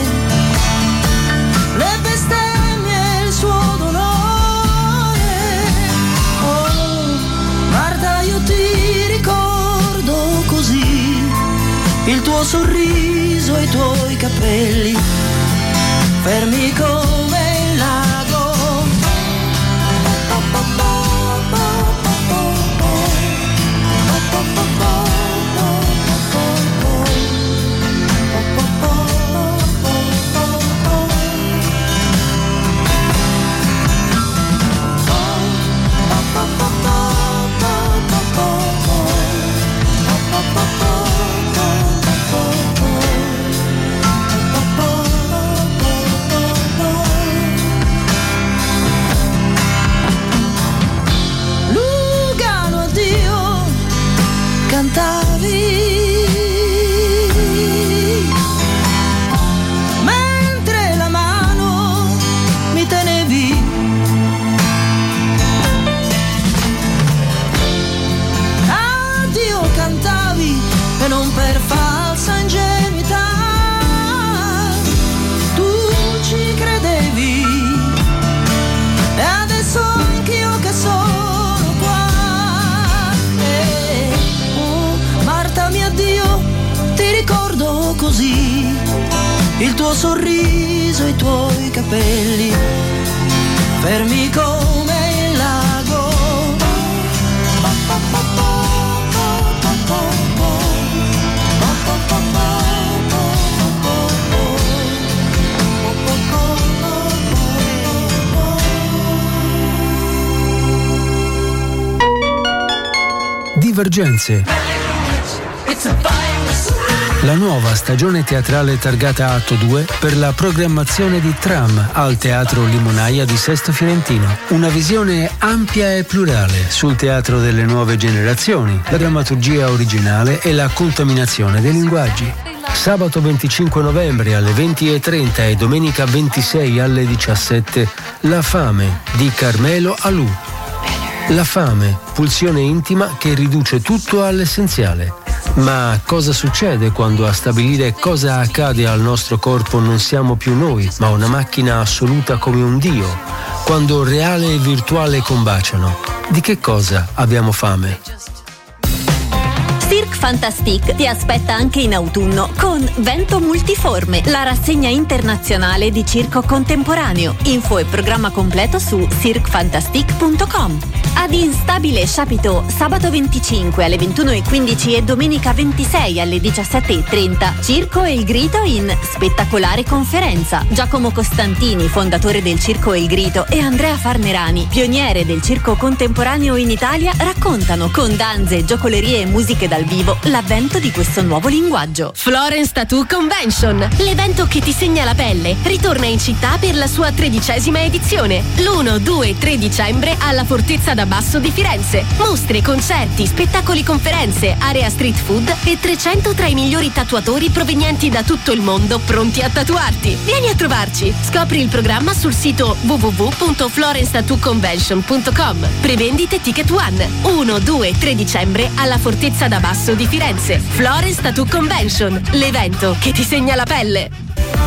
le bestemmie e il suo dolore. Oh, guarda, io ti ricordo così, il tuo sorriso e i tuoi capelli, fermi come il lago. Lugano, addio, cantavi mentre la mano mi tenevi. Addio, cantavi e non per falsa ingenuità, tu ci credevi e adesso anch'io che sono qua. E, oh, Marta mia Dio, ti ricordo così, il tuo sorriso e i tuoi capelli, fermi come il lago. Divergenze. La nuova stagione teatrale targata Atto due per la programmazione di Tram al Teatro Limonaia di Sesto Fiorentino. Una visione ampia e plurale sul teatro delle nuove generazioni, la drammaturgia originale e la contaminazione dei linguaggi. Sabato venticinque novembre alle venti e trenta e domenica ventisei alle diciassette, La fame di Carmelo Alù. La fame, pulsione intima che riduce tutto all'essenziale. Ma cosa succede quando a stabilire cosa accade al nostro corpo non siamo più noi, ma una macchina assoluta come un dio? Quando reale e virtuale combaciano, di che cosa abbiamo fame? Cirque Fantastique ti aspetta anche in autunno con Vento Multiforme, la rassegna internazionale di circo contemporaneo. Info e programma completo su cirque fantastique punto com. Ad Instabile Chapiteau, sabato venticinque alle ventuno e quindici e domenica ventisei alle diciassette e trenta, Circo El Grito in spettacolare conferenza. Giacomo Costantini, fondatore del Circo El Grito, e Andrea Farnerani, pioniere del circo contemporaneo in Italia, raccontano con danze, giocolerie e musiche dal vivo l'avvento di questo nuovo linguaggio. Florence Tattoo Convention, l'evento che ti segna la pelle, ritorna in città per la sua tredicesima edizione. L'uno, due e tre dicembre alla Fortezza da Basso di Firenze. Mostre, concerti, spettacoli, conferenze, area street food e trecento tra i migliori tatuatori provenienti da tutto il mondo pronti a tatuarti. Vieni a trovarci. Scopri il programma sul sito w w w punto florence tattoo convention punto com. Prevendite Ticket One. uno, due e tre dicembre alla Fortezza da Basso di Firenze. Florence Tattoo Convention, l'evento che ti segna la pelle.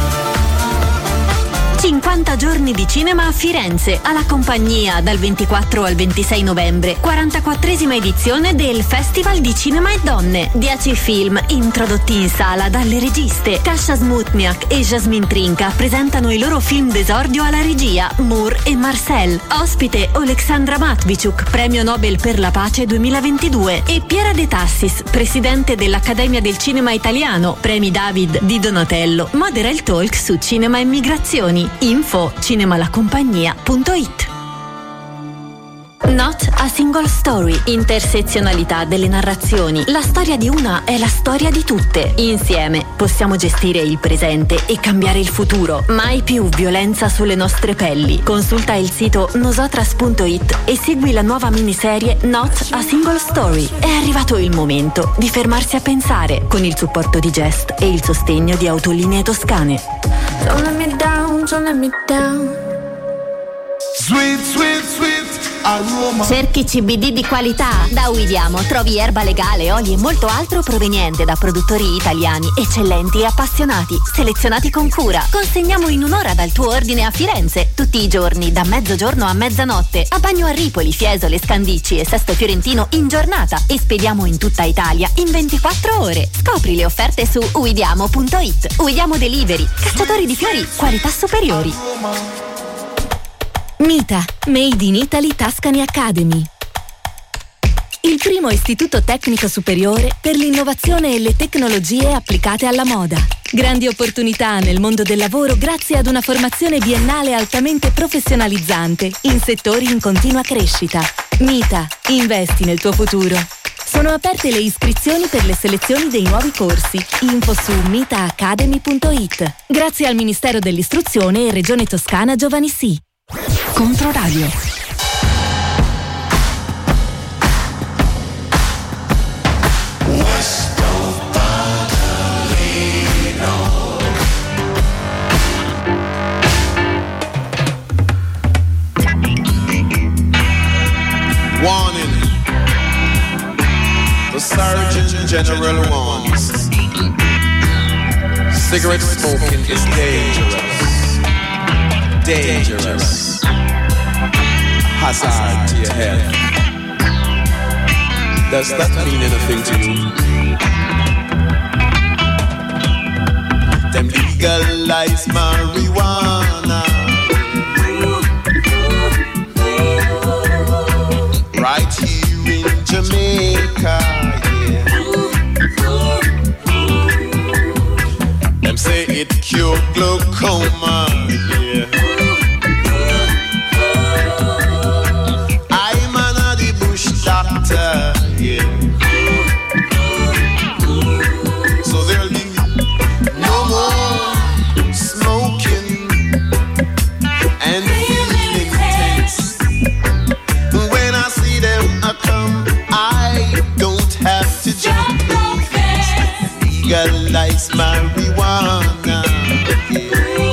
cinquanta giorni di cinema a Firenze, alla compagnia dal ventiquattro al ventisei novembre, quarantaquattresima edizione del Festival di Cinema e Donne. dieci film introdotti in sala dalle registe. Kasia Smutniak e Jasmine Trinka presentano i loro film d'esordio alla regia, Moore e Marcel. Ospite Oleksandra Matvichuk, premio Nobel per la pace duemilaventidue, e Piera De Tassis, presidente dell'Accademia del Cinema Italiano, premi David di Donatello, modera il talk su cinema e migrazioni. Info cinemalacompagnia punto it. Not a Single Story. Intersezionalità delle narrazioni. La storia di una è la storia di tutte. Insieme possiamo gestire il presente e cambiare il futuro. Mai più violenza sulle nostre pelli. Consulta il sito nosotras punto it e segui la nuova miniserie Not a Single Story. È arrivato il momento di fermarsi a pensare, con il supporto di Gest e il sostegno di Autolinee Toscane. Don't let me down, don't let me down. Sweet, sweet, sweet aroma. Cerchi C B D di qualità? Da Uidiamo trovi erba legale, oli e molto altro proveniente da produttori italiani, eccellenti e appassionati, selezionati con cura. Consegniamo in un'ora dal tuo ordine a Firenze, tutti i giorni, da mezzogiorno a mezzanotte. A Bagno a Ripoli, Fiesole, Scandicci e Sesto Fiorentino in giornata. E spediamo in tutta Italia in ventiquattro ore. Scopri le offerte su uidiamo punto it. Uidiamo Delivery, cacciatori di fiori, qualità superiori. Mita, Made in Italy Tuscany Academy. Il primo istituto tecnico superiore per l'innovazione e le tecnologie applicate alla moda. Grandi opportunità nel mondo del lavoro grazie ad una formazione biennale altamente professionalizzante in settori in continua crescita. Mita, investi nel tuo futuro. Sono aperte le iscrizioni per le selezioni dei nuovi corsi. Info su mita academy punto it. Grazie al Ministero dell'Istruzione e Regione Toscana Giovani Sì. Controradio. Warning. The Surgeon General warns. Cigarette smoking is dangerous. Dangerous. Hazard to your health. Does that mean anything to you? Them legalize marijuana right here in Jamaica, yeah. Them say it cure glaucoma, yeah. I'm an the bush doctor, yeah. So there'll be no more smoking and feeling tense. When I see them I come, I don't have to jump no fence. Legalize marijuana, yeah.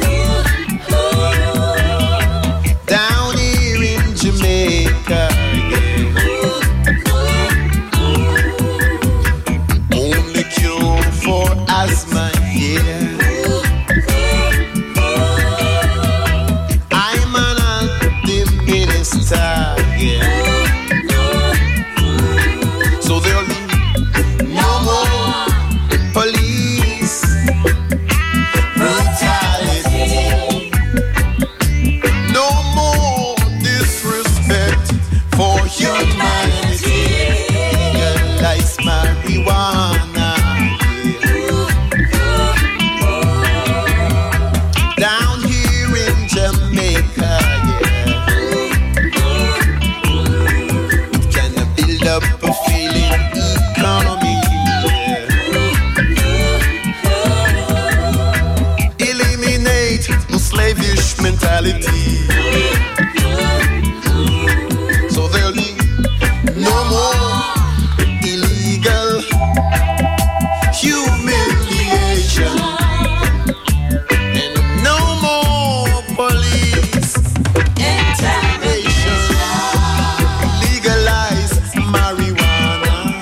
Down here in Jamaica, yeah. Only cure for asthma, yeah. I'm an anti-minister, yeah. So there'll be no more police brutality, no more disrespect for humanity. Legalize marijuana, yeah. Down here in Jamaica, yeah. It can build up a feeling economy, yeah. Eliminate the slavish mentality. So there'll be no more illegal humiliation and no more police intervention. Legalize marijuana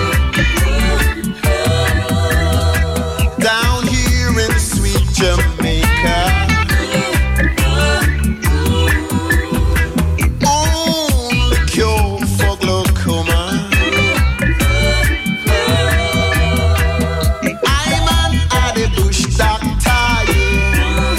down here in sweet Jamaica. Only cure for glaucoma. I'm an Addy Bush doctor, yeah.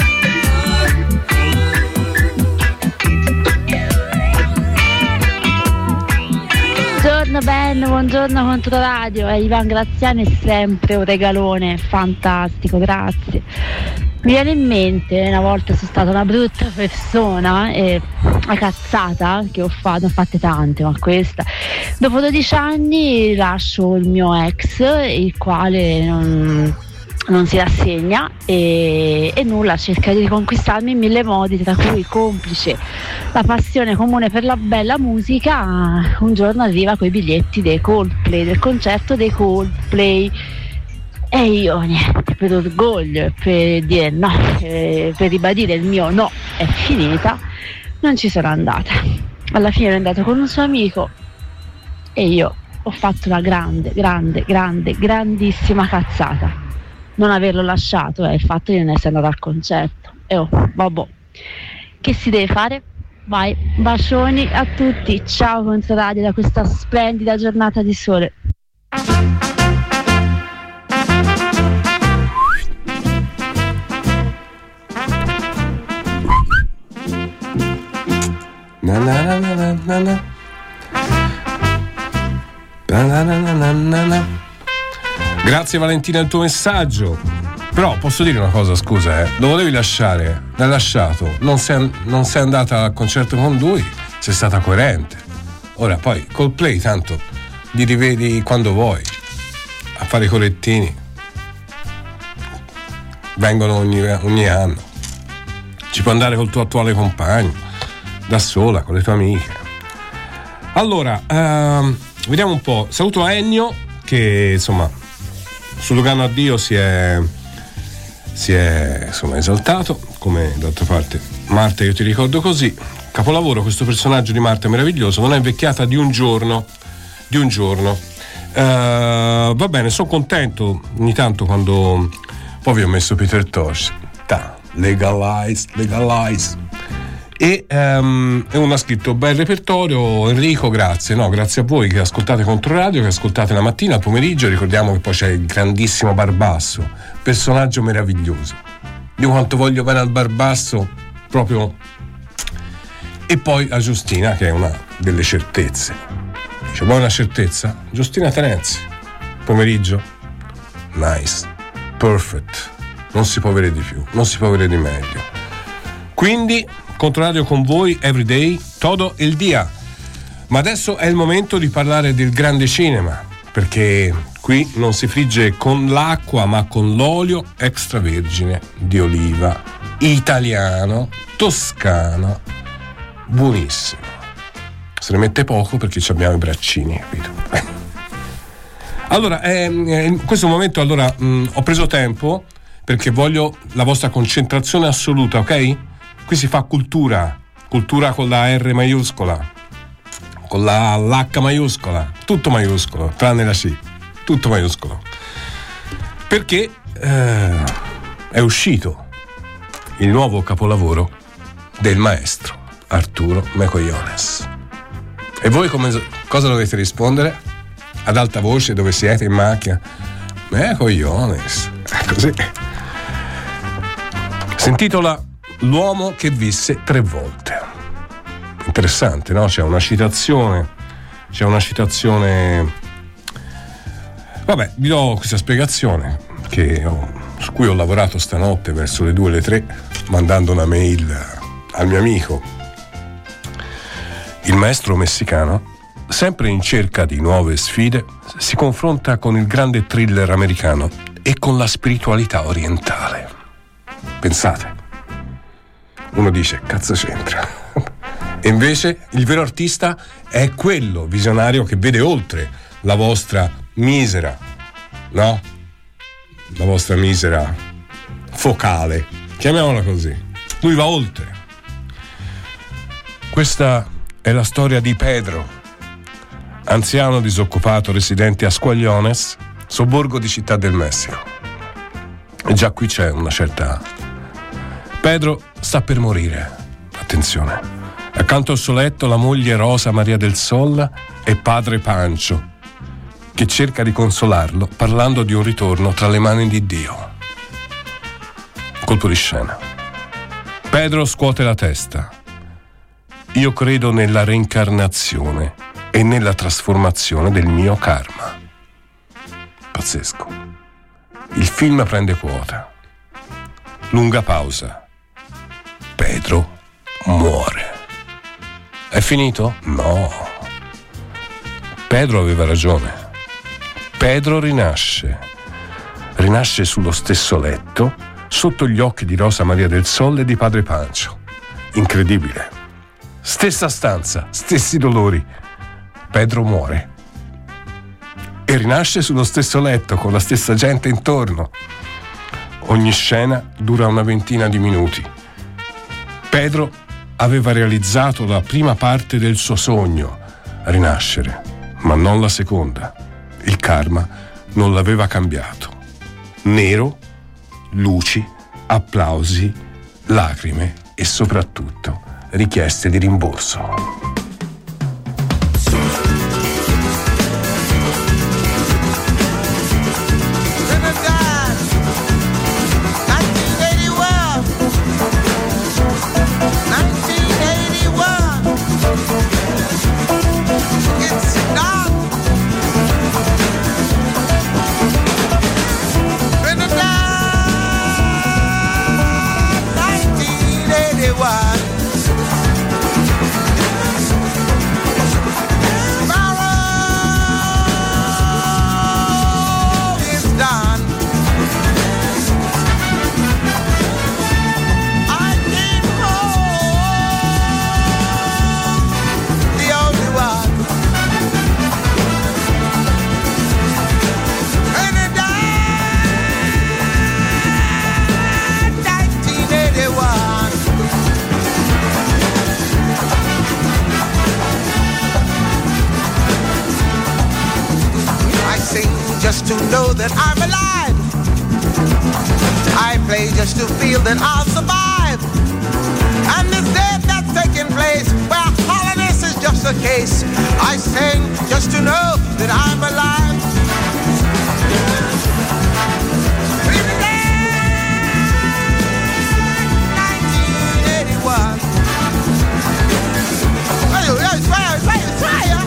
Buongiorno Ben, buongiorno Controradio. E Ivan Graziani è sempre un regalone, fantastico, grazie. Mi viene in mente, una volta sono stata una brutta persona e una cazzata che ho fatto, ne ho fatte tante, ma questa. Dopo dodici anni lascio il mio ex, il quale non, non si rassegna e, e nulla, cerca di riconquistarmi in mille modi, tra cui complice la passione comune per la bella musica. Un giorno arriva coi biglietti dei Coldplay, del concerto dei Coldplay. E io niente, per orgoglio e per dire no, eh, per ribadire il mio no è finita, non ci sono andata. alla fine è andato con un suo amico e io ho fatto una grande, grande, grande, grandissima cazzata. Non averlo lasciato è il fatto di non essere andato al concerto. E oh, vabbè, che si deve fare? Vai, bacioni a tutti, ciao Controradio da questa splendida giornata di sole. Na na na na na na. Na na na na na na. Grazie Valentina del tuo messaggio. Però posso dire una cosa, scusa, eh? Lo volevi lasciare, l'hai lasciato, non sei, non sei andata al concerto con lui, sei stata coerente. Ora poi Coldplay tanto li rivedi quando vuoi, a fare i corettini. Vengono ogni, ogni anno. Ci puoi andare col tuo attuale compagno, da sola, con le tue amiche. Allora, ehm, vediamo un po'. Saluto Ennio che insomma su Lugano Addio si è si è insomma esaltato, come d'altra parte Marta io ti ricordo così. Capolavoro, questo personaggio di Marta è meraviglioso, non è invecchiata di un giorno di un giorno uh, va bene, sono contento ogni tanto quando poi vi ho messo Peter Tosh, ta, legalize legalize e um, uno ha scritto bel repertorio Enrico, grazie, no, grazie a voi che ascoltate Controradio, che ascoltate la mattina, al pomeriggio. Ricordiamo che poi c'è il grandissimo Barbasso, personaggio meraviglioso, io quanto voglio bene al Barbasso proprio. E poi a Giustina che è una delle certezze, dice vuoi una certezza? Giustina Terenzi, pomeriggio, nice, perfect, non si può avere di più, non si può avere di meglio. Quindi Controradio con voi everyday, todo il dia. Ma adesso è il momento di parlare del grande cinema, perché qui non si frigge con l'acqua ma con l'olio extravergine di oliva, italiano, toscano, buonissimo. Se ne mette poco perché abbiamo i braccini, capito? Allora, eh, in questo momento allora mh, ho preso tempo perché voglio la vostra concentrazione assoluta, ok? Qui si fa cultura, cultura con la R maiuscola, con la l'H maiuscola, tutto maiuscolo, tranne la C, tutto maiuscolo. Perché eh, è uscito il nuovo capolavoro del maestro Arturo Mecogliones. E voi come, cosa dovete rispondere? Ad alta voce, dove siete in macchina? Mecogliones, così. Si intitola L'uomo che visse tre volte. Interessante, no? C'è una citazione, c'è una citazione. Vabbè, vi do questa spiegazione che ho, su cui ho lavorato stanotte verso le due o le tre, mandando una mail al mio amico. Il maestro messicano, sempre in cerca di nuove sfide, si confronta con il grande thriller americano e con la spiritualità orientale. Pensate. Uno dice, cazzo c'entra? E invece il vero artista è quello visionario che vede oltre la vostra misera, no? La vostra misera focale, chiamiamola così. Lui va oltre. Questa è la storia di Pedro, anziano disoccupato residente a Squagliones, sobborgo di Città del Messico. E già qui c'è una certa... Pedro sta per morire, attenzione. Accanto al suo letto la moglie Rosa Maria del Sol e padre Pancio, che cerca di consolarlo parlando di un ritorno tra le mani di Dio. Colpo di scena. Pedro scuote la testa. Io credo nella reincarnazione e nella trasformazione del mio karma. Pazzesco. Il film prende quota. Lunga pausa. Pedro muore. È finito? No. Pedro aveva ragione. Pedro rinasce. Rinasce sullo stesso letto, sotto gli occhi di Rosa Maria del Sol e di padre Pancio. Incredibile. Stessa stanza, stessi dolori. Pedro muore. E rinasce sullo stesso letto, con la stessa gente intorno. Ogni scena dura una ventina di minuti. Pedro aveva realizzato la prima parte del suo sogno, rinascere, ma non la seconda. Il karma non l'aveva cambiato. Nero, luci, applausi, lacrime e soprattutto richieste di rimborso. Just to know that I'm alive. I play just to feel that I'll survive. And this death that's taking place, where hollowness is just a case. I sing just to know that I'm alive. nineteen eighty-one. Hey, hey, fire, fire, fire.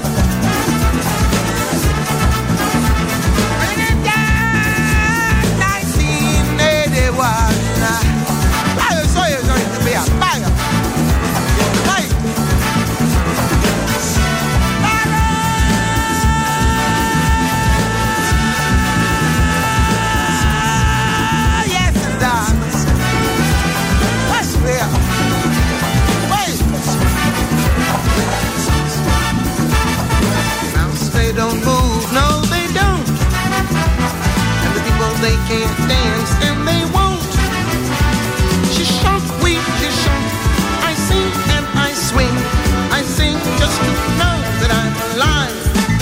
Don't move, no they don't. And the people they can't dance and they won't. She shot, we she shot. I sing and I swing. I sing just to know that I'm alive.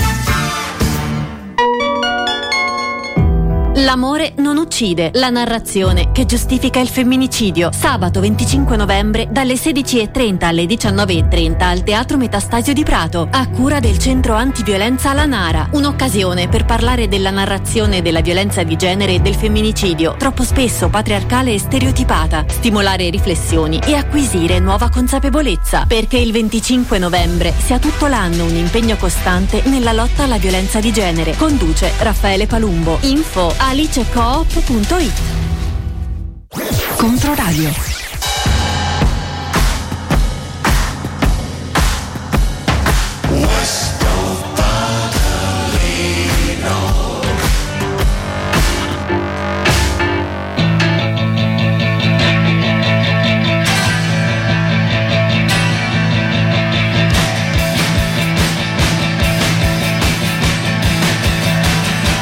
L'amore non uccide, la narrazione che giustifica il femminicidio. Sabato venticinque novembre dalle sedici e trenta alle diciannove e trenta al Teatro Metastasio di Prato, a cura del Centro Antiviolenza La Nara. Un'occasione per parlare della narrazione della violenza di genere e del femminicidio, troppo spesso patriarcale e stereotipata, stimolare riflessioni e acquisire nuova consapevolezza, perché il venticinque novembre sia tutto l'anno un impegno costante nella lotta alla violenza di genere. Conduce Raffaele Palumbo. Info alicecoop punto it. Controradio.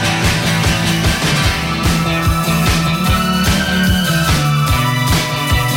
Thank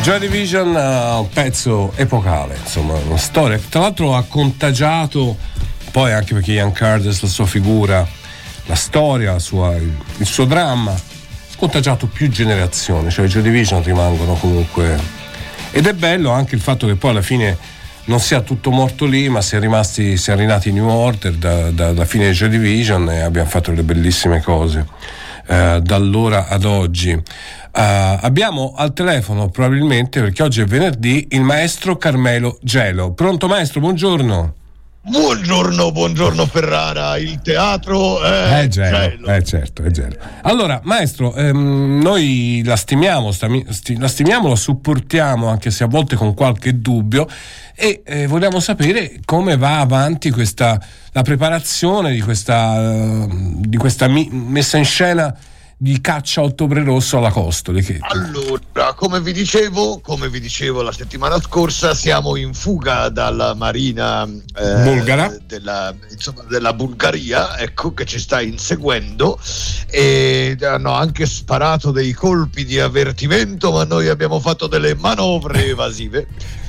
Joy Division, uh, un pezzo epocale, insomma, una storia. Tra l'altro ha contagiato, poi anche perché Ian Curtis, la sua figura, la storia, la sua, il suo dramma, ha contagiato più generazioni, cioè i Joy Division rimangono comunque. Ed è bello anche il fatto che poi alla fine non sia tutto morto lì, ma si è rimasti, si è rinati New Order da, da, da fine di Joy Division e abbiamo fatto delle bellissime cose eh, da allora ad oggi. Uh, abbiamo al telefono, probabilmente perché oggi è venerdì, il maestro Carmelo Gelo. Pronto maestro, buongiorno. Buongiorno, buongiorno Ferrara, il teatro è eh, Gelo. Eh certo, è Gelo. Allora maestro, ehm, noi la stimiamo, stami, sti, la stimiamo, la supportiamo anche se a volte con qualche dubbio e eh, vogliamo sapere come va avanti questa, la preparazione di questa, uh, di questa mi, messa in scena di Caccia Ottobre Rosso alla Costoli. Che... Allora, come vi dicevo, come vi dicevo la settimana scorsa, siamo in fuga dalla marina eh, bulgara della, insomma, della Bulgaria, ecco, che ci sta inseguendo e hanno anche sparato dei colpi di avvertimento, ma noi abbiamo fatto delle manovre evasive.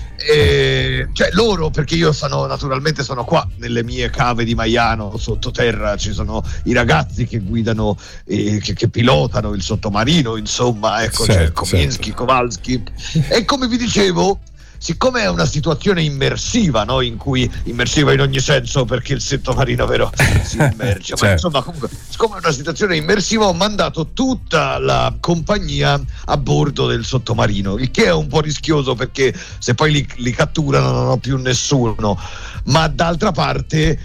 E, cioè loro, perché io sono naturalmente sono qua nelle mie cave di Maiano sottoterra, ci sono i ragazzi che guidano eh, che, che pilotano il sottomarino, insomma, ecco, certo, c'è Kominski, certo. Kowalski, e come vi dicevo, siccome è una situazione immersiva, no? In cui immersiva in ogni senso, perché il sottomarino vero si immerge, certo. Ma insomma comunque, siccome è una situazione immersiva, ho mandato tutta la compagnia a bordo del sottomarino, il che è un po' rischioso perché se poi li, li catturano non ho più nessuno, ma d'altra parte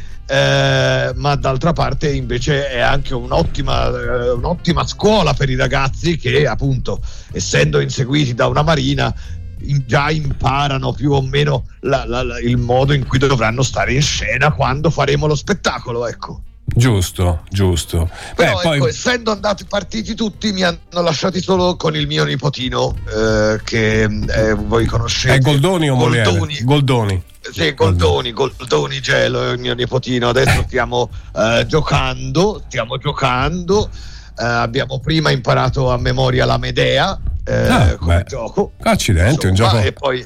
Eh, ma d'altra parte invece è anche un'ottima, eh, un'ottima scuola per i ragazzi che appunto, essendo inseguiti da una marina, in, già imparano più o meno la, la, la, il modo in cui dovranno stare in scena quando faremo lo spettacolo, ecco. Giusto, giusto. Però Beh, ecco, poi... essendo andati partiti tutti, mi hanno lasciati solo con il mio nipotino, eh, che eh, voi conoscete. È Goldoni o Moliere? Goldoni. Goldoni. Sì, Goldoni, Goldoni Gelo, il mio nipotino. Adesso stiamo eh, giocando, stiamo giocando. Eh, abbiamo prima imparato a memoria la Medea eh, ah, come beh. gioco. Accidenti, insomma, un gioco. E poi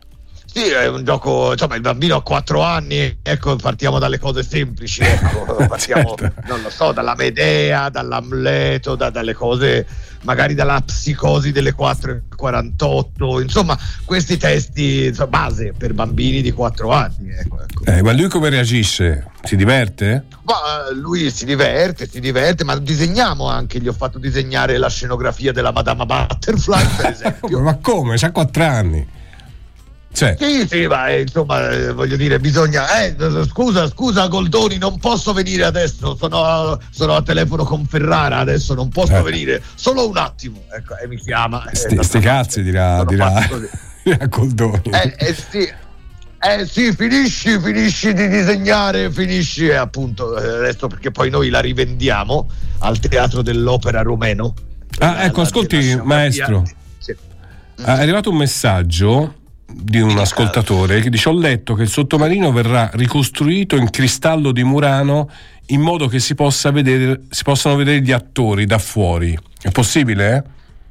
sì, è un gioco, insomma, il bambino ha quattro anni, ecco, partiamo dalle cose semplici, ecco, partiamo, certo. Non lo so, dalla Medea, dall'Amleto, da, dalle cose, magari dalla psicosi delle quattro e quarantotto, insomma, questi testi, insomma, base per bambini di quattro anni, ecco, ecco. Eh, ma lui come reagisce? Si diverte? Ma lui si diverte, si diverte, ma disegniamo anche, gli ho fatto disegnare la scenografia della Madama Butterfly, per esempio. Ma come? C'ha quattro anni. Cioè. Sì, sì, ma eh, insomma, eh, voglio dire, bisogna. Eh, scusa, scusa, Goldoni, non posso venire adesso. Sono a, sono a telefono con Ferrara, adesso non posso eh. venire. Solo un attimo. Ecco, e mi chiama. Sti, eh, sti cazzi, dirà, dirà, dirà Goldoni. Eh, eh, sì. Eh sì, finisci, finisci di disegnare, finisci, e appunto, eh, adesso perché poi noi la rivendiamo al Teatro dell'Opera Romeno. Ah, la, ecco, la, ascolti, la maestro. Sì. È arrivato un messaggio di un ascoltatore che dice: ho letto che il sottomarino verrà ricostruito in cristallo di Murano in modo che si possa vedere, si possano vedere gli attori da fuori. È possibile? Eh?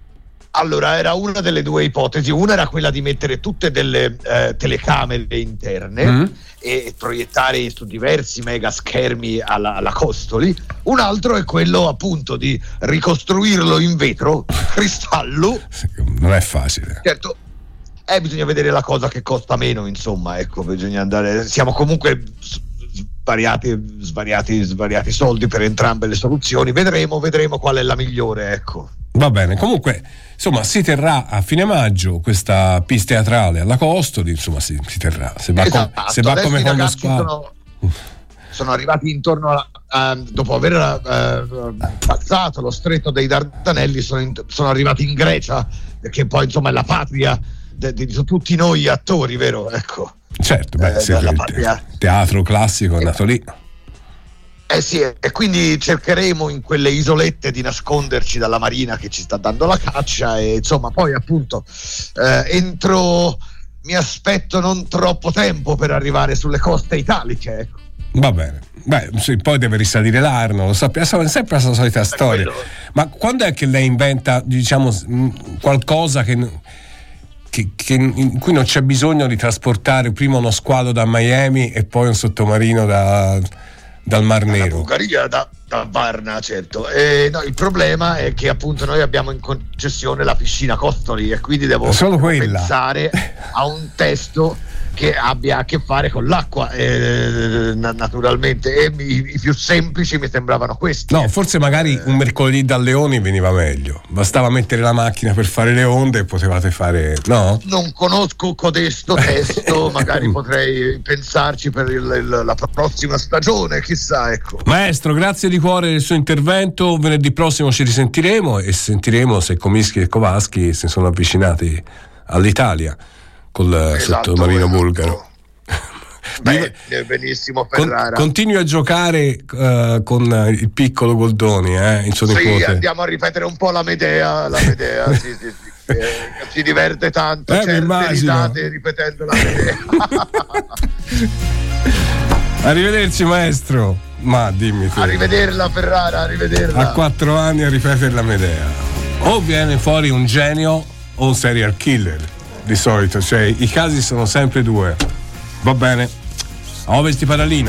Allora, era una delle due ipotesi. Una era quella di mettere tutte delle eh, telecamere interne mm. e proiettare su diversi mega schermi alla, alla Costoli. Un altro è quello appunto di ricostruirlo in vetro, cristallo. Non è facile. Certo. Eh, bisogna vedere la cosa che costa meno, insomma, ecco, bisogna andare, siamo comunque svariati, svariati, svariati soldi per entrambe le soluzioni, vedremo, vedremo qual è la migliore, ecco. Va bene, comunque, insomma, si terrà a fine maggio questa pista teatrale alla Costoli, insomma, si, si terrà, se va, esatto. com- se va come quando squadra. Sono, sono arrivati intorno a, a dopo aver uh, passato lo stretto dei Dardanelli, sono, in, sono arrivati in Grecia, perché poi, insomma, è la patria di, di, di tutti noi attori, vero? Ecco. Certo, beh, eh, sì, il patria. teatro classico è nato lì. Eh sì, e quindi cercheremo in quelle isolette di nasconderci dalla marina che ci sta dando la caccia, e insomma poi appunto eh, entro, mi aspetto non troppo tempo per arrivare sulle coste italiche, ecco. Va bene, beh, sì, poi deve risalire l'Arno, lo sappiamo, è sempre la solita storia. Ma quando è che lei inventa, diciamo, qualcosa che, che, che in cui non c'è bisogno di trasportare prima uno squalo da Miami e poi un sottomarino da, dal Mar Nero. Bulgaria, da, da Varna, certo. E, no, il problema è che appunto noi abbiamo in concessione la piscina Costoli e quindi devo, Solo devo quella. pensare a un testo che abbia a che fare con l'acqua, eh, naturalmente, e i, i più semplici mi sembravano questi. No, forse magari un mercoledì da Leoni veniva meglio, bastava mettere la macchina per fare le onde e potevate fare, no? Non conosco codesto testo, magari potrei pensarci per il, il, la prossima stagione, chissà, ecco. Maestro, grazie di cuore del suo intervento. Venerdì prossimo ci risentiremo e sentiremo se Comischi e Covaschi si sono avvicinati all'Italia col Esatto, sottomarino esatto. bulgaro. Beh, benissimo Con, Ferrara. continui a giocare uh, con il piccolo Goldoni, eh, il suo Sì, nipote. andiamo a ripetere un po' la Medea, la Medea, sì, sì, sì. Eh, si diverte tanto, Eh, mi certe immagino. risate ripetendo la Medea. Arrivederci maestro. Ma dimmi tu. Arrivederla Ferrara, arrivederla. A quattro anni a ripetere la Medea. O viene fuori un genio o un serial killer. Di solito, cioè i casi sono sempre due. Va bene. A Ovest di Paralino.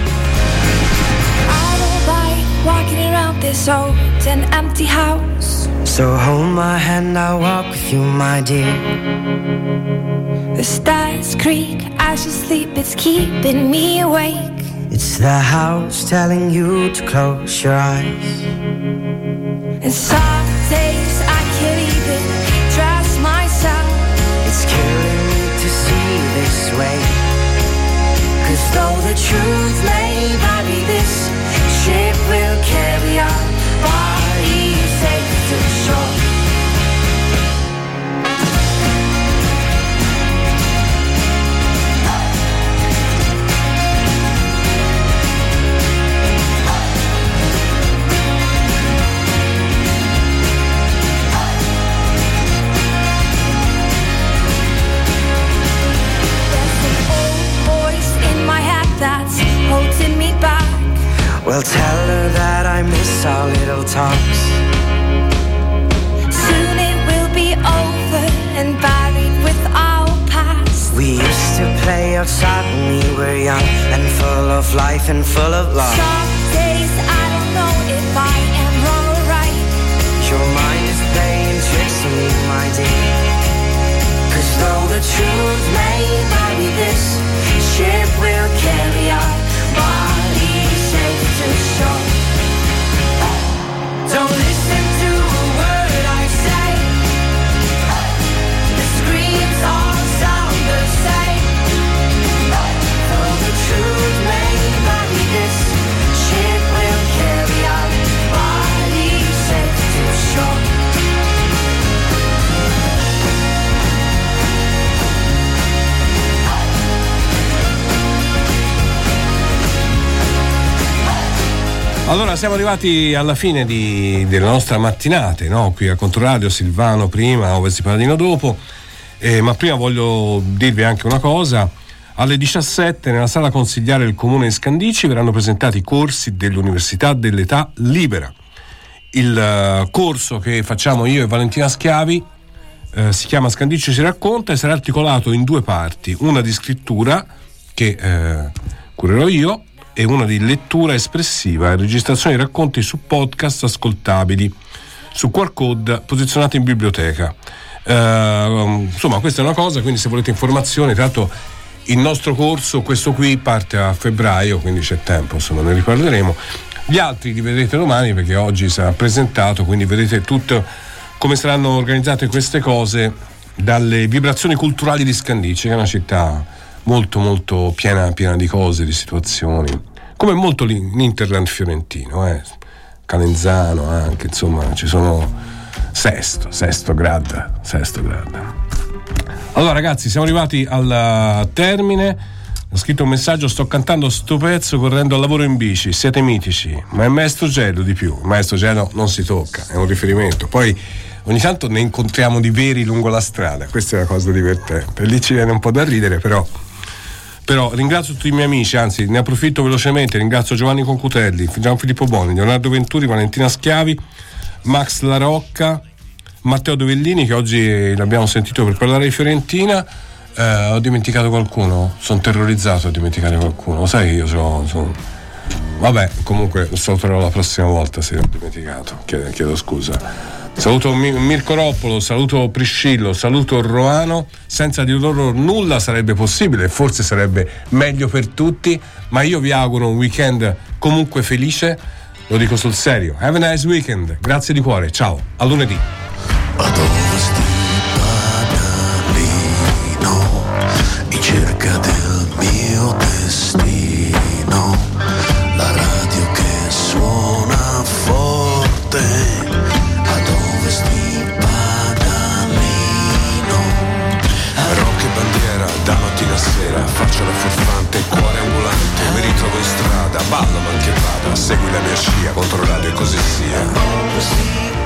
Walking around this old and empty house. So hold my hand, I'll walk with you, my dear. The stars creak as you sleep, it's keeping me awake. It's the house telling you to close your eyes. And some days I can't even trust myself. It's killing me to see this way. 'Cause though the truth may vary, this ship will carry our bodies safe to shore. That's holding me back. Well, tell her that I miss our little talks. Soon it will be over and buried with our past. We used to play outside when we were young and full of life and full of love. Some days I don't know if I am wrong or right. Your mind is playing tricks on me, my dear. 'Cause though the truth may vary, this ship will carry our bodies safe to shore. Don't listen to a word I say. The screams all sound the same. Though the truth may vary, this ship will carry our bodies safe to shore. Allora siamo arrivati alla fine di, delle nostre mattinate, no? Qui a Controradio, Silvano prima, Ovest di Paladino dopo, eh, ma prima voglio dirvi anche una cosa. Alle diciassette nella sala consigliare del Comune di Scandicci verranno presentati i corsi dell'Università dell'Età Libera. Il uh, corso che facciamo io e Valentina Schiavi uh, si chiama Scandicci ci racconta e sarà articolato in due parti, una di scrittura che uh, curerò io e una di lettura espressiva e registrazione di racconti su podcast ascoltabili su Q R code posizionato in biblioteca. Uh, insomma, questa è una cosa, quindi se volete informazioni, tra l'altro il nostro corso, questo qui, parte a febbraio, quindi c'è tempo, insomma, ne riparleremo. Gli altri li vedrete domani perché oggi sarà presentato, quindi vedete tutto come saranno organizzate queste cose dalle Vibrazioni Culturali di Scandicci, che è una città molto molto piena, piena di cose, di situazioni, come molto l'Interland fiorentino, eh? Calenzano anche, insomma, ci sono Sesto, Sesto Grad, Sesto Grad. Allora ragazzi, siamo arrivati al termine. Ho scritto un messaggio: sto cantando sto pezzo correndo al lavoro in bici, siete mitici, ma è Maestro Gelo di più. Il Maestro Gelo non si tocca, è un riferimento. Poi ogni tanto ne incontriamo di veri lungo la strada, questa è una cosa divertente, lì ci viene un po' da ridere, però Però ringrazio tutti i miei amici, anzi ne approfitto velocemente, ringrazio Giovanni Concutelli, Gianfilippo Boni, Leonardo Venturi, Valentina Schiavi, Max La Rocca, Matteo Dovellini, che oggi l'abbiamo sentito per parlare di Fiorentina. Eh, ho dimenticato qualcuno? Sono terrorizzato a dimenticare qualcuno. Lo sai che io sono... sono... Vabbè, comunque saluterò la prossima volta se ho dimenticato. Chiedo, chiedo scusa. Saluto Mirko Roppolo, saluto Priscillo, saluto Roano. Senza di loro nulla sarebbe possibile, forse sarebbe meglio per tutti, ma io vi auguro un weekend comunque felice, lo dico sul serio. Have a nice weekend, grazie di cuore, ciao, a lunedì. In cerca del mio destino, la radio che suona forte, ad ovest di Padalino. Rock e bandiera da mattina a sera, faccio la furfante, cuore ambulante, mi ritrovo in strada, ballo ma anche vada, segui la mia scia, contro radio e così sia.